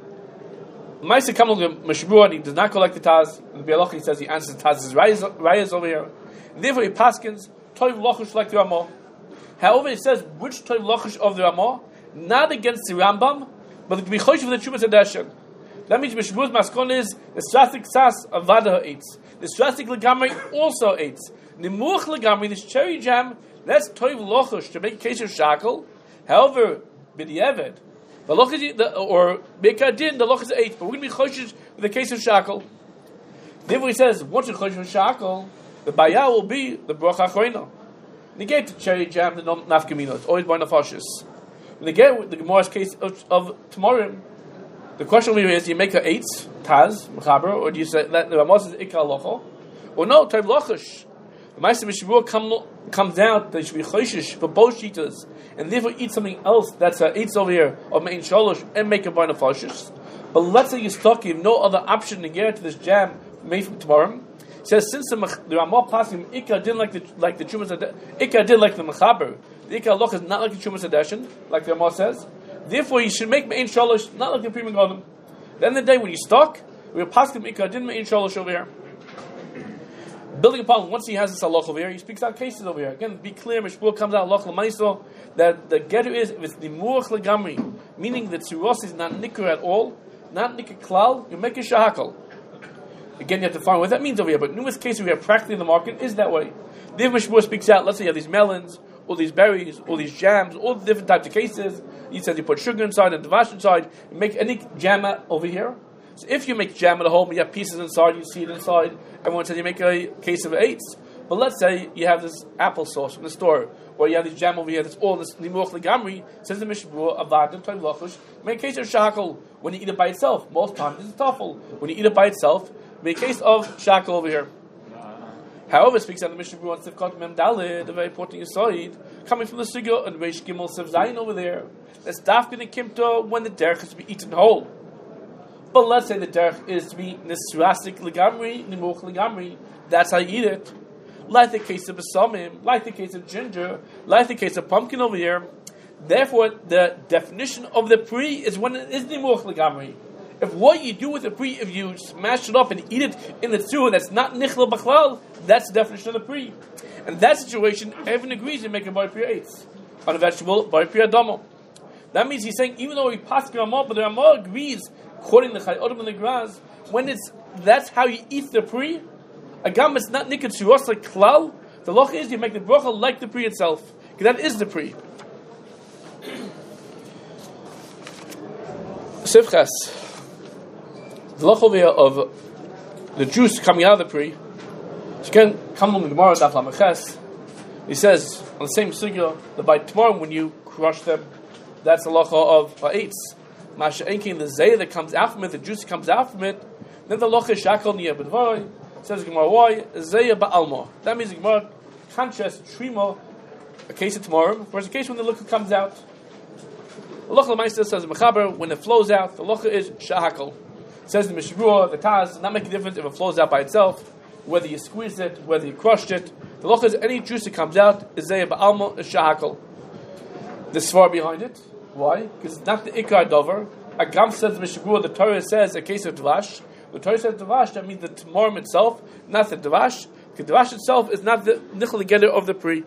Maisa come along to Mishabura and he does not go like the Taz. And the Bialoch he says he answers the Taz's rayas over here. And therefore he paskins Toiv Lochush like the Ramah. However, he says which Toiv Lochush of the Ramah, not against the Rambam, but to be choish for the Chumas Hadeshan. That means Mishabura's maskon is the Srasik Sas Avada eitz. The Srasik Legamri also eitz. The Muach Legamri, this cherry jam, that's Toiv Lochush to make a case of shackle. However, B'diavad, or Bekadin, the loch is 8, but we're going to be choshish with the case of shackle. Therefore he says, once you're choshish with shackle, the bayah will be the bracha achroina. Negate the cherry jam, the nafkamino. It's always by nafashis. Negate the Gemara's case of Tamarim. The question will be is, do you make a 8, Taz, Mechaber, or do you say that the Ramah is Ikar Locha? Or no, Toiv Lochush. The Ma'aseh Mishabura comes down that you should be choshish for both shitas, and therefore eat something else that's eats over here of Mein Shalosh and make a bar of fashish. But let's say you're stuck, you have no other option to get to this jam made from tomorrow. He says since the Ramah passing Ikar didn't like the Chumas Ikar did like the Mechaber. The Ikar Loch is not like the Chumas Hadeshan, like the Ramah says. Therefore you should make Mein Shalosh not like the Prima Godim. Then the day when you're stuck, we're passing Ikar didn't Mein Shalosh over here. Building upon, once he has this halach over here, he speaks out cases over here. Again, be clear, Mishpur comes out halach l'maiso, that the getter is, if it's the muach legamri, meaning that tzuros is not nikkur at all, not nikkur klal, you make a shahakal. Again, you have to find what that means over here, but numerous cases we have practically in the market is that way. Then Mishpur speaks out, let's say you have these melons, all these berries, all these jams, all the different types of cases. He says you put sugar inside and davash inside, you make any jam over here. So if you make jam at home, you have pieces inside, you see it inside, everyone says you make a case of 8s. But let's say you have this applesauce from the store, or you have this jam over here that's all this nimuach legamri, says the Mishnah Avadim Toiv Lochush, make a case of shakal when you eat it by itself. Most times it's tough. When you eat it by itself, make a case of shakal over here. However, it speaks out the Mishnah on Sivkot Mem Daled, a very important aside, coming from the Sugya and Reish Gimel Sev Zayin over there. That's dafkin and kimto when the derech is to be eaten whole. But let's say the derech is to be nisrasik legamri, nimuch legamri. That's how you eat it. Like the case of basamim, like the case of ginger, like the case of pumpkin over here. Therefore, the definition of the pri is when it is nimuch legamri. If what you do with the pri, if you smash it up and eat it in the tzur, that's not nichla b'chlal, that's the definition of the pri. In that situation, everyone agrees you make a bar priya eitz. On a vegetable, bar priya damo. That means he's saying, even though we pass Ramah, but the Ramah agrees, according to Chayyim and the Graz, when that's how you eat the pri, a gam is not nikad shuros like klal. The loch is you make the bracha like the pri itself, because that is the pri. Sivchas, the loch over here of the juice coming out of the pri. You can come on the Gemara Daf Lameches. He says on the same sugya that by tomorrow when you crush them, that's the locha of eitz. Masha enkin the zay that comes out from it, the juice comes out from it. Then the locha is shakal niya b'dvar. Says Gemara why zay ba'alma. That means the Gemara contrasts trima, a case of tomorrow, versus a case when the locha comes out. The locha l'maisa says mechaber when it flows out, the locha is shahakal. Says the Mishruah, the Taz, does not make a difference if it flows out by itself, whether you squeeze it, whether you crushed it. The locha is any juice that comes out is zay ba'alma is shahakal. The svar behind it. Why? Because it's not the ikar dover. Agam says the Mishabur, the Torah says a case of dvash. The Torah says dvash, that means the tmorim itself, not the dvash. Because dvash itself is not the nichel getter of the pri.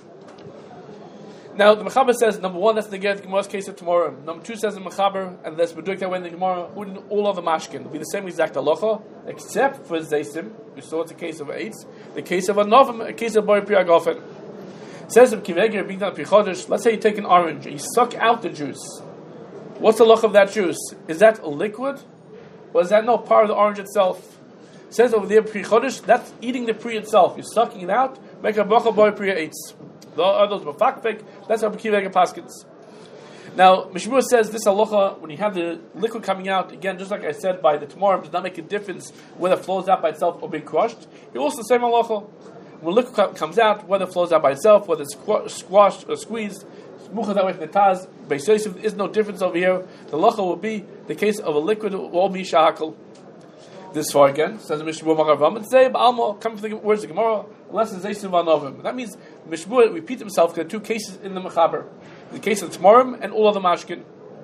Now the Mechaber says, number one, that's the get Gemara's case of tmorim. Number two says the Mechaber, and that's Beduk that way in the Gemara, all other mashkin will be the same exact halacha, except for zaysim. We saw it's a case of eitz, the case of a novim, a case of boi pri agofen. Says of Kiveger being done Pichodesh, let's say you take an orange and you suck out the juice. What's the loch of that juice? Is that a liquid? Or is that no part of the orange itself? Says over there Pichodesh, that's eating the pri itself. You're sucking it out, make a bracha boy priya eitz. The others were fakfik, that's how Kiveger paskins. Now, Mishmur says this halacha, when you have the liquid coming out, again, just like I said, by the tomorrow, does not make a difference whether it flows out by itself or being crushed. You're also the same halacha. When liquid comes out, whether it flows out by itself, whether it's squashed or squeezed, smucha that way from the taz, Beis Yosef, there is no difference over here. The lacha will be the case of a liquid will all be shahakal. This far again says Mishmur Magaravam and say Ba'alma come from the words of Gemara unless it's Zaysim Vanovim. That means Mishmur repeats himself. There are two cases in the Mechaber: the case of Tmorim and all other mashkin.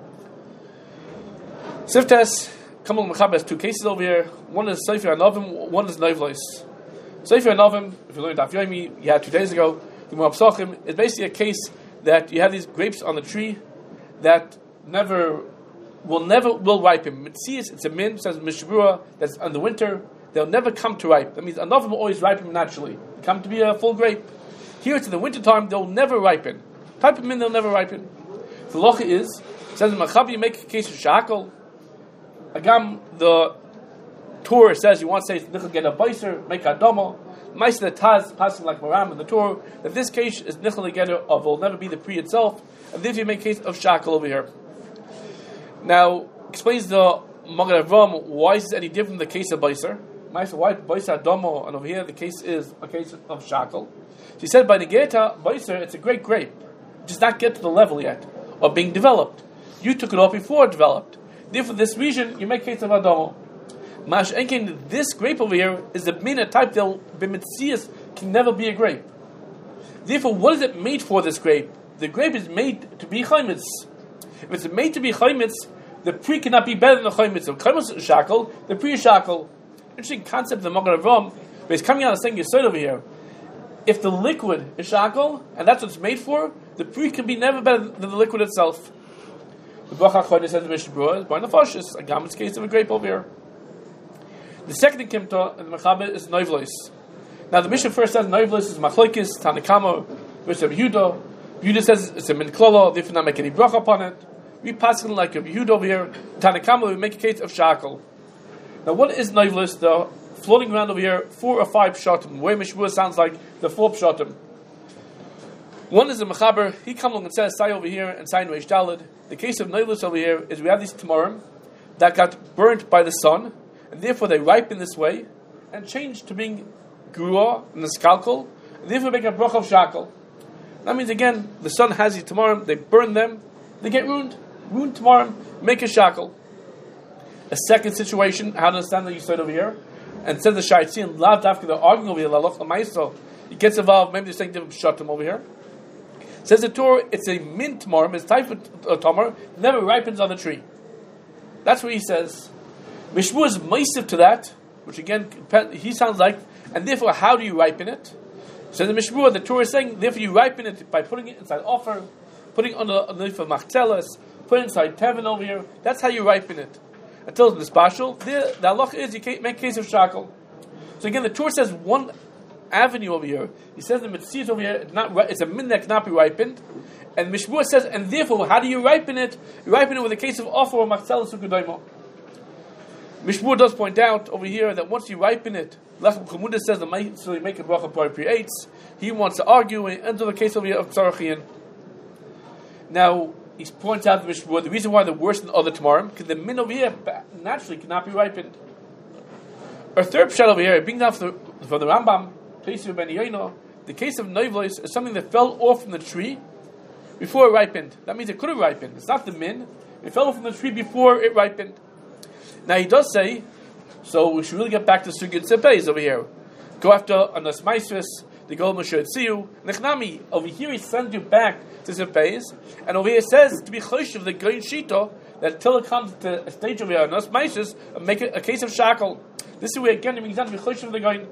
Siftes come on Mechaber has two cases over here. One is Sefer Anovim, one is Noivlos. Sefer Anovim, if you learned Daf Yomi, you had 2 days ago. The Gemara Psachim is basically a case that you have these grapes on the tree that will ripen. Mitzias, it's a min, says Mishbura, that's in the winter, they'll never come to ripe. That means Anovim will always ripen naturally. They come to be a full grape. Here it's in the winter time, they'll never ripen. Type of min, they'll never ripen. The locha is, says in Machabi, you make a case of shakal. Agam, the Torah says you want to say nichel get a beiser, make a domo. Ma'aseh the Taz passing like Maram in the Torah. That this case is nichel get of will never be the pri itself, and then you make a case of shakal over here. Now explains the Magen Avraham why is this any different from the case of beiser. Ma'aseh why beiser domo, and over here the case is a case of shakal. She said by the Geta beiser it's a great grape, it does not get to the level yet of being developed. You took it off before it developed. Therefore, this region you make a case of adomo. Mash Enkin, this grape over here is a mina type that b'mitzias can never be a grape. Therefore, what is it made for, this grape? The grape is made to be chaymitz. If it's made to be chaymitz, the pri cannot be better than the chaymitz. If chaymitz is shackle, the pri is shackle. Interesting concept of the Magen Avraham, but it's coming out of saying Yesod over here. If the liquid is shackle, and that's what it's made for, the pri can be never better than the liquid itself. The Bracha Chodesh says the Mishnah is by Nefashis, a garment's case of a grape over here. The second Kimta in the Mechaber is Noivlos. Now the Mishnah first says Noivlos is Machlokes, Tanakama, versus Yehuda. Yehuda says it's a min klala, therefore not make any bracha upon it. We pass it like Yehuda over here. Tanakama, we make a case of shakal. Now what is Noivlos? The floating around over here, 4 or 5 pshatim. Where Mishmur sounds like the 4 pshatim. One is the Mechaber, he comes along and says, Sai over here and Sai Noish Dalid. The case of Noivlos over here is we have these tamarim that got burnt by the sun, and therefore they ripen this way and change to being grua and the skalkal, and therefore make a bracha of shakal. That means again, the sun has these tamarim, they burn them, they get ruined tamarim, make a shakal. A second situation, how to understand that you said over here, and says the Shaitzin, Lav Dafka, they're arguing over here, Laloch Lamaisa, it gets involved, maybe they're saying different shatim over here. Says the Torah, it's a min tamarim, it's type of tamar, never ripens on the tree. That's what he says. Mishmur is meisiv to that, which again, he sounds like, and therefore, how do you ripen it? So the Mishmur, the Torah is saying, therefore you ripen it by putting it inside offer, putting it underneath of machtelas, putting it inside tevin over here. That's how you ripen it. Until it's mispashal, the halacha is you can't make case of shackle. So again, the Torah says one avenue over here. He says the mitzvah over here, it's a min that cannot be ripened. And Mishmur says, and therefore, how do you ripen it? You ripen it with a case of offer or machtelas sukudaimo. Mishmur does point out over here that once you ripen it, Lechem Chamuda says so you make a bracha pre-8. He wants to argue and enter the case over here of Tzarachian. Now, he points out the Mishmur, the reason why they're worse than other Tamarim, because the min over here naturally cannot be ripened. Our third pshat over here, being down from the Rambam, place of Ben Yaino, the case of Noivlos is something that fell off from the tree before it ripened. That means it could have ripened. It's not the min. It fell off from the tree before it ripened. Now he does say, so we should really get back to Sugit Sepez over here. Go after Anas Maisvis, the Gol Moshe Tziu, Nechnami. Over here he sends you back to Sepez, and over here it says to be chosh of the Goyin Shito, that until it comes to a stage over here, Anas Maisvis, make it a case of shackle. This is where again it means to be chosh of the Goyin.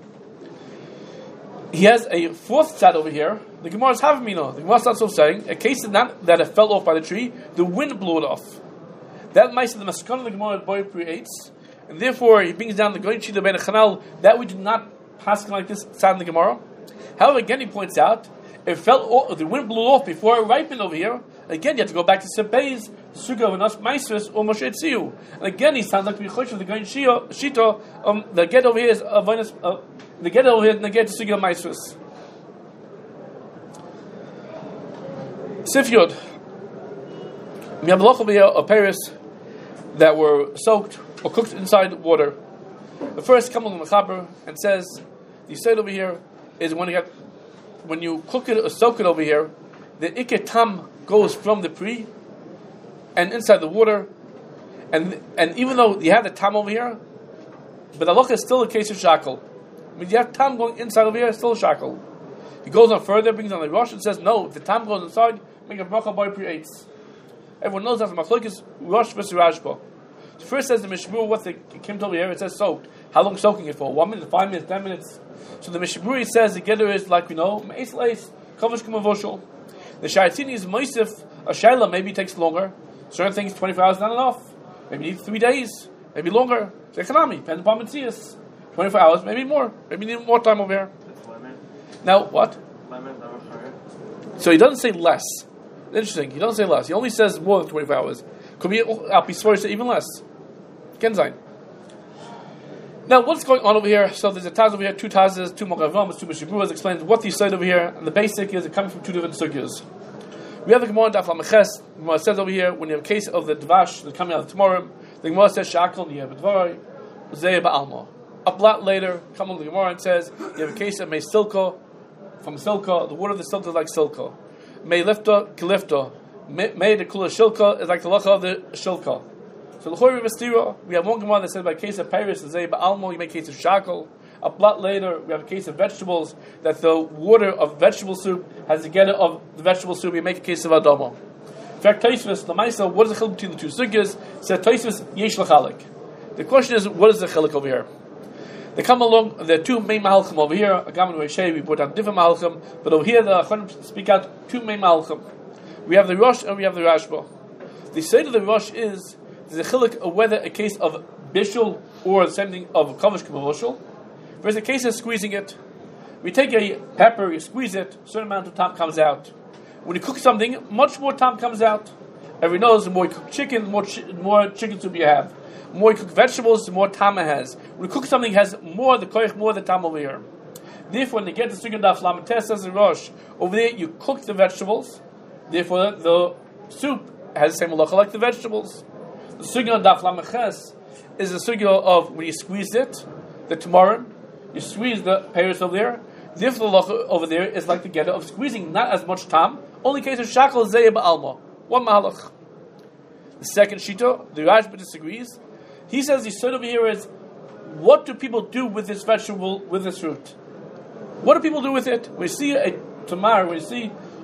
He has a fourth side over here. The Gemara is Havamino. The Gemara starts off saying, a case is not that it fell off by the tree, the wind blew it off. That might be the maskon of the Gemara at Boy pre-8, and therefore he brings down the Goyin Shita Ben Chanal that we do not pass like this side in the Gemara. However, again he points out, it fell off, the wind blew off before it ripened over here. Again, you have to go back to Sebez, Suga of Anas Maisvis or Moshe Tziu. And again, he sounds like to be chosh of the Goyin Shita. The get over here is the get over here, and the get to Suga Maisvis. Sifyod. We have a loch over here of Paris that were soaked or cooked inside water. The first comes on the Mechaber and says, the side over here is when you cook it or soak it over here, the Ikke Tam goes from the pre and inside the water, and even though you have the Tam over here, but the loch is still a case of shackle. I mean, you have Tam going inside over here, it's still a shackle. He goes on further, brings on the Rosh and says, no, if the Tam goes inside, make a bracha by pre-8. Everyone knows that the machlok is Rosh versus Rashba. So first says the Mishmur, what they came to over here, it says soaked. How long soaking it for? 1 minute, 5 minutes, 10 minutes? So the Mishmur says the Gedder is like we know, Me'es Leis, Kovish Kumavoshel. The Shayatini is Moisif, a Shaila maybe takes longer. Certain things, 24 hours is not enough. Maybe you need 3 days, maybe longer. It's economy, depends upon Mitzias. 24 hours, maybe more. Maybe you need more time over here. Now, what? So he doesn't say less. Interesting. He doesn't say less. He only says more than 24 hours. Could be even less. Kenzain. Now, what's going on over here? So there's a Taz over here, 2 Tazes, 2 Mogavam, 2 Mishiburas, explains what these said over here, and the basic is it coming from 2 different sugyas. We have the Gemara in Daf Lameches. The Gemara says over here, when you have a case of the Dvash that's coming out of tomorrow, the Gemara says Shakal, you have a Dvarai, Zeh Ba'alma. A blot later, come on the Gemara and says, you have a case of May Silka, from Silka, the water of the Silka is like Silka. May lifta kilifta. May the kula shilka is like the lacha of the shilka. So the Chori Vestira, we have one Gemara that says by case of Paris, the Zay Ba'almo, you make a case of shackle. A blot later, we have a case of vegetables, that the water of vegetable soup has the get of the vegetable soup, you make a case of Adamo. In fact, Taisvis, the Maisa, what is the chiluk between the two sugyas? Said Taisvis, Yesh Lachalik. The question is, what is the chiluk over here? They come along, there are 2 main mahalchim over here, Agam and Reishei, we put down different mahalchim, but over here the Acharonim speak out 2 main mahalchim. We have the Rosh and we have the Rashba. The side of the Rosh is, there's a chiluk of whether a case of bishul or the same thing of kavish k'mavoshel, versus a case of squeezing it. We take a pepper, you squeeze it, a certain amount of time comes out. When you cook something, much more time comes out. Everyone knows the more you cook chicken, the more chicken soup you have. The more you cook vegetables, the more time it has. When you cook something, it has more the koich, more the time over here. Therefore, when they get the Sugan Daf Lametes as a Rosh, over there you cook the vegetables. Therefore, the soup has the same halacha like the vegetables. The Sugan Daf Lameches is the Sugan of when you squeeze it, the tamarim, you squeeze the Paris over there. Therefore, the halacha over there is like the Gedder of squeezing not as much time. Only case of Shakal Zeh Ba'alma. One mahalach. The second Shita, the Rashba disagrees. He says the side over here is, what do people do with this vegetable, with this fruit? What do people do with it? We see a tamar, we see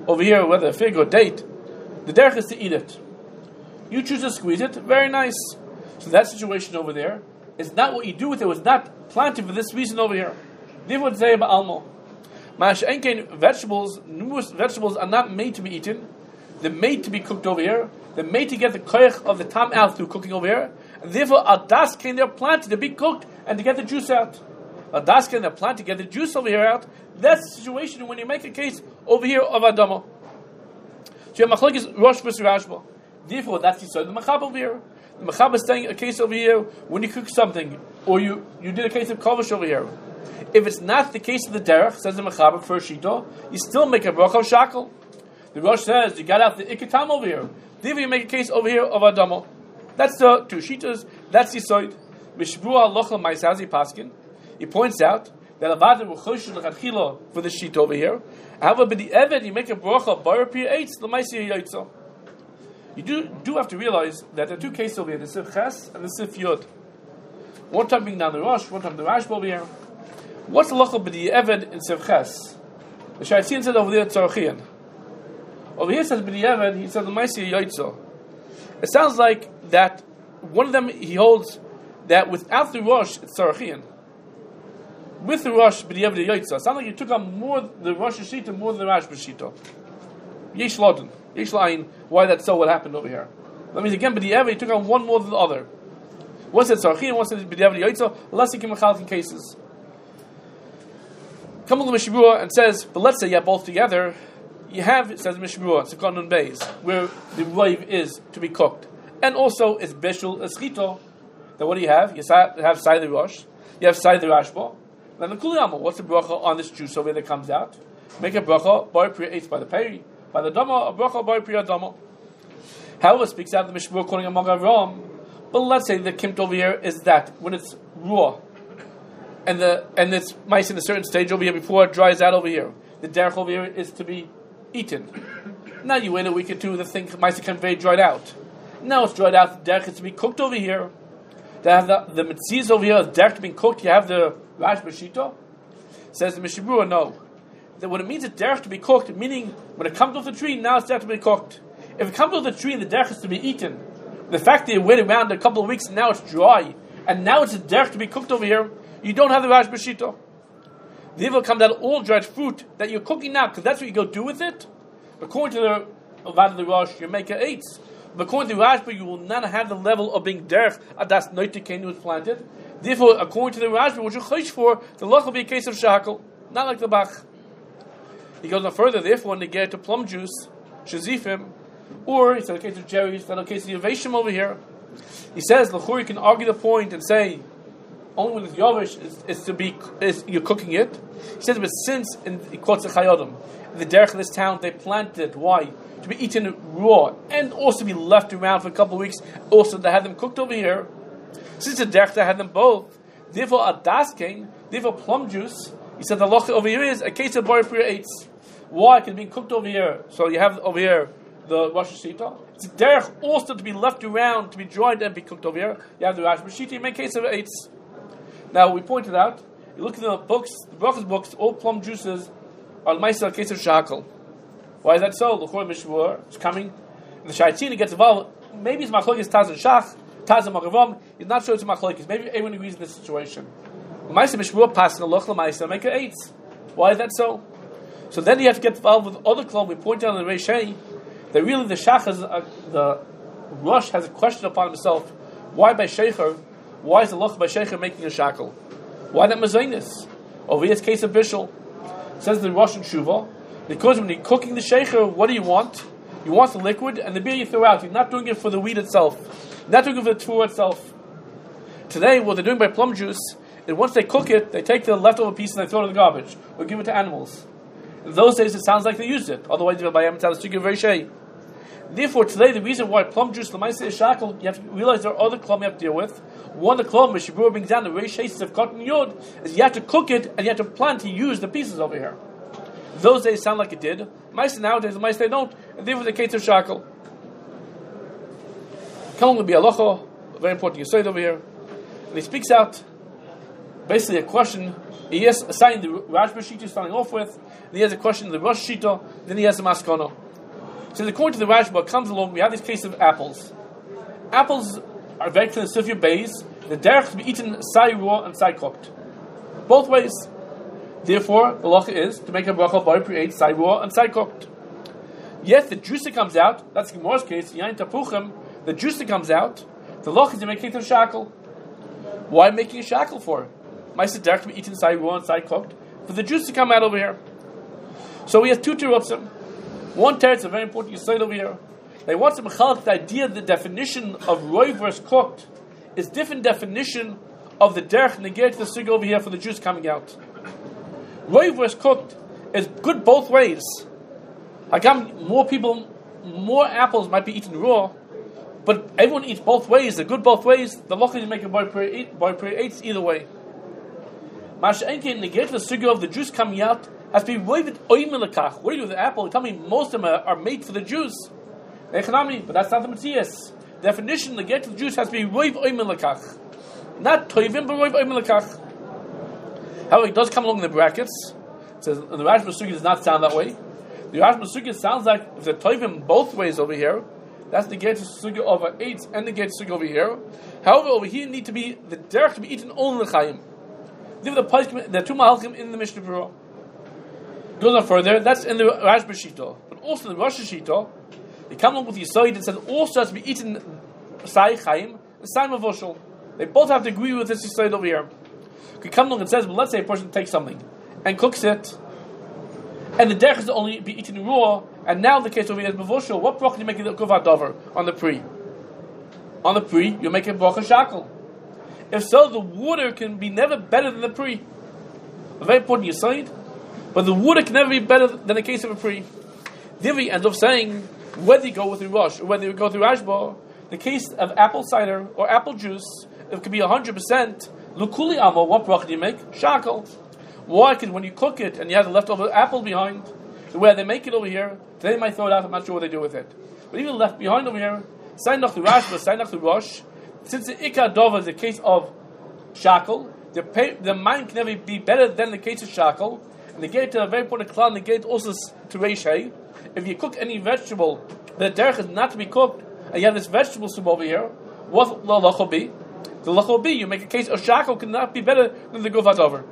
over here, whether a fig or date, the derech is to eat it. You choose to squeeze it, very nice. So that situation over there is not what you do with it, was not planted for this reason over here. Therefore, say about almo. Vegetables, numerous vegetables are not made to be eaten. They're made to be cooked over here. They're made to get the koyach of the tam out through cooking over here. And therefore, al dasken, they're planted to be cooked and to get the juice out. Al dasken, they're planted to get the juice over here out. That's the situation when you make a case over here of Adama. So your machlok is Rosh versus Rashba. Therefore, that's the side of the Machab over here. The Machab is saying a case over here when you cook something, or you did a case of Kovish over here. If it's not the case of the derech, says the Machab first Shito, you still make a bracha of shakel. The Rosh says you got out the ikatam over here. Therefore, you make a case over here of Adama. That's the two Shitas. That's the side. Mishbua lochel ma'asazi paskin. He points out that avada v'choshu l'chadchila for the sheet over here. However, by the eved you make a bracha bar pi eitz l'maisi yaitza. You do have to realize that there are two cases over here: the Sif Ches and the Sif Yud. One time being down the Rosh, one time the Rashba over here. What's the lochel by the eved in Sif Ches? The Shaitzin said over there tzarchian. Over here it says by the eved, he said l'maisi yaitza. It sounds like that one of them he holds that without the Rosh it's tzarchian. With the Rosh b'diavad yaitza, it sounds like you took on more the Rosh Shita more than the Rash Shita. Yesh Lodin, Yesh Lain. Why that's so? What happened over here? That means again b'diavad you took on one more than the other. One said tzarchian, one said b'diavad yaitza. Unless you can mechal in cases. Come along the Mishabura and says, but let's say you have both together. You have, it says Mishabura, Sekon and Beis, where the raiv is to be cooked, and also it's bishul eschito. Then what do you have? You have side the Rosh, you have side the Rashba. Then the Kuliyama, what's the bracha on this juice over that comes out? Make a bracha bar priya eitz by the peri, by the dama, a bracha bar priya dama. However, speaks out the Mishabura calling a Magaram. But let's say the kimt over here is that when it's raw, and it's mice in a certain stage over here before it dries out over here. The derech over here is to be eaten. Now you wait a week or two, the thing mice can very dried out. Now it's dried out, the derech is to be cooked over here. To have the mitzvahs over here, the derech to be cooked, you have the Rash Bashito. Says the Mishabura, no. That when it means it's derech to be cooked, meaning when it comes off the tree, now it's derech to be cooked. If it comes off the tree and the derech is to be eaten, the fact that you wait around a couple of weeks and now it's dry, and now it's a derech to be cooked over here, you don't have the Rash Bashito. The evil comes out all dried fruit that you're cooking now, because that's what you go do with it. According to the Avad the Rosh, you make a eitz. But according to Rashba, you will not have the level of being derech adas noitikein was planted. Therefore, according to the Rashba, which you chosh for, the loch will be a case of shakel, not like the Bach. He goes on further. Therefore, when they get to plum juice, shazifim, or it's a case of cherries, that's a case of yavashim over here. He says l'churi can argue the point and say only when it's yavish is you're cooking it. He says, but since he quotes the Chayodim, in the derech of this town they planted why? To be eaten raw and also be left around for a couple of weeks. Also, they had them cooked over here. Since the derech they had them both, therefore adas came, therefore plum juice. He said the loch over here is a case of bar priya eitz. Why? Because being cooked over here. So you have over here the Rosh Hashita. It's derech also to be left around to be dried and be cooked over here. You have the Rosh Hashita. You make case of eitz. Now we pointed out. You look at the books, the brachas books. All plum juices are a case of shakel. Why is that so? The Chor Mishvur is coming. The Shaitzina gets involved. Maybe it's machlokes Taz and Shach, Taz and Magavam. He's not sure it's machlokes. Maybe everyone agrees in this situation. Ma'aser Mishvur passing a loch l'ma'aser make a eitz. Why is that so? So then you have to get involved with other klom. We point out in the Reishei that really the Shach has the Rosh has a question upon himself. Why by Shecher? Why is the loch by Shecher making a shakel? Why that mazainis? Over here's case of Bishul. Says the Rosh and Shuvah. Because when you're cooking the shecher, what do you want? You want the liquid and the beer you throw out. You're not doing it for the wheat itself. You're not doing it for the tefua itself. Today, what they're doing by plum juice is once they cook it, they take the leftover piece and they throw it in the garbage or give it to animals. In those days, it sounds like they used it. Otherwise, they by very shay. Therefore, today, the reason why plum juice, l'maaseh is shakel, you have to realize there are other klom you have to deal with. One, the klom, which Shibur brings down the reishes of cotton yod, is you have to cook it and you have to plan to use the pieces over here. Those days sound like it did. Mice nowadays, the mice they don't, and therefore the case of shakel. Come on, be alocha, very important. You say it over here, and he speaks out basically a question. He has assigned the Rashba Shita starting off with, and he has a question of the Rosh Shita, then he has a Maskana. So according to the Rashba, comes along, we have this case of apples. Apples are very clear in Sifya Bays, the derech to be eaten sai raw and sai cooked. Both ways. Therefore, the halacha is to make a bracha by pre-ate sai raw and sai cooked. Yes, the juice that comes out, that's Gemara's case, Yain Tapuchim, the juice that comes out, the halacha is to make it of shackle. Why making a shackle for? Ma'aser derech to be eaten sai raw and sai cooked, for the juice to come out over here. So he has two terutzim. One teretz, a very important yesod over here. They want to mechalek the idea, the definition of roy versus cooked is different definition of the derech negate the sugar over here for the juice coming out. Roy versus cooked is good both ways. Hagam, more apples might be eaten raw, but everyone eats both ways. They're good both ways. The loch is make a by pre-eights either way. Masha enke negate the sugar of the juice coming out has to be roived oimelakach. What do you do with the apple? Tell me most of them are made for the juice. But that's not the Matthias. Definition, the get to the juice has to be roiv oimelakach. Not toivim, but roiv oimelakach. However, it does come along in the brackets. It says, the Rashba Sugi does not sound that way. The Rashba Sugi sounds like if the toivim both ways over here, that's the get to Sugi over 8 and the get to Sugi over here. However, over here need to be the derech to be eaten only l'chaim. There are two mahalchim in the Mishnah Berurah. Goes on further, that's in the Rashba Shita. But also in the Rosh Shita, they come along with the Yisod that says also has to be eaten Sai Chaim and Sai Mavoshel. They both have to agree with this Yisod over here. We come along and says, well, let's say a person takes something and cooks it, and the derech is to only be eaten raw, and now the case over here is Mavoshel. What bracha do you make it Kuvat Dover on the pre? On the pre, you make a bracha shackle. If so, the water can be never better than the pre. A very important Yisod. But the water can never be better than the case of a pre. Divi ends up saying, whether you go with the Rosh or whether you go through Rashba, the case of apple cider or apple juice, it could be 100%. Lukuli amo, what bracha do you make? Shackle. Why? Because when you cook it and you have the leftover apple behind, the way they make it over here, they might throw it out, I'm not sure what they do with it. But even left behind over here, sign nach the Rashba, sign nach the Rosh, since the Ikar Dova is the case of shackle, the mind can never be better than the case of shackle. And the gate a very important klal, the gate also to reishei. If you cook any vegetable, the derech is not to be cooked, and you have this vegetable soup over here, what the lach will be? The lach will be, you make a case of shackle cannot be better than the guvat over.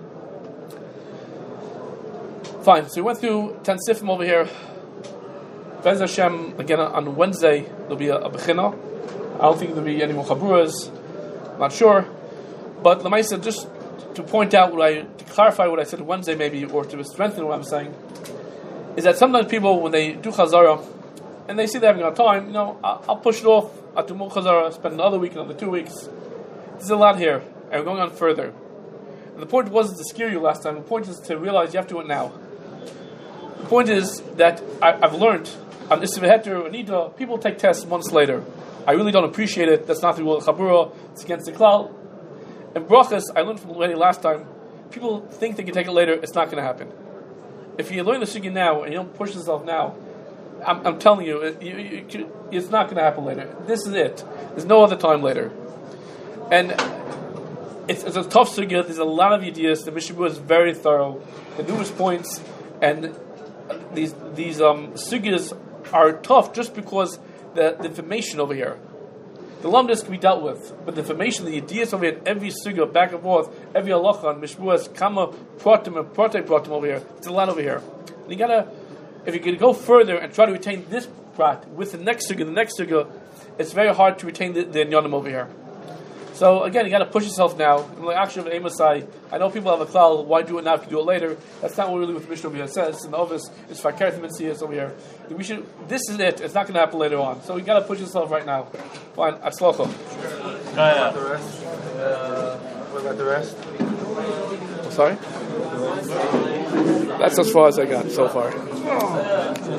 Fine, so we went through 10 sifim over here. Bez Hashem, again on Wednesday, there'll be a bechina. I don't think there'll be any more chabruras, I'm not sure. But Lamaisa, just to point out to clarify what I said Wednesday maybe, or to strengthen what I'm saying, is that sometimes people, when they do Chazara, and they see they're having a time, I'll push it off, I'll do more Chazara, spend another week, another 2 weeks. There's a lot here, and we're going on further. And the point wasn't to scare you last time, the point is to realize you have to do it now. The point is that I've learned, on Isra Heter, Anita, people take tests months later. I really don't appreciate it, that's not the rule of Chabura, it's against the Klal. And brachas, I learned from already last time, people think they can take it later, it's not going to happen. If you learn the sugya now, and you don't push yourself now, I'm telling you, it's not going to happen later. This is it. There's no other time later. And it's a tough sugya, there's a lot of ideas, the Mishnah Berurah is very thorough, the numerous points, and these sugyas are tough just because the information over here. The lumdus can be dealt with, but the information, the ideas over here, every sugya, back and forth, every halacha, and mishbuas, kama, pratim, and prate pratim over here, it's a lot over here. And you gotta, if you're going to go further and try to retain this prat with the next sugya, it's very hard to retain the inyanim over here. So again, you got to push yourself now. Actually, I know people have a klal. Why do it now if you do it later? That's not really what the Mishnah over here says. In the office, it's fakert mitzvahs over here. This is it. It's not going to happen later on. So you got to push yourself right now. Fine. Atzlocha. What about the rest? Sorry. That's as far as I got so far.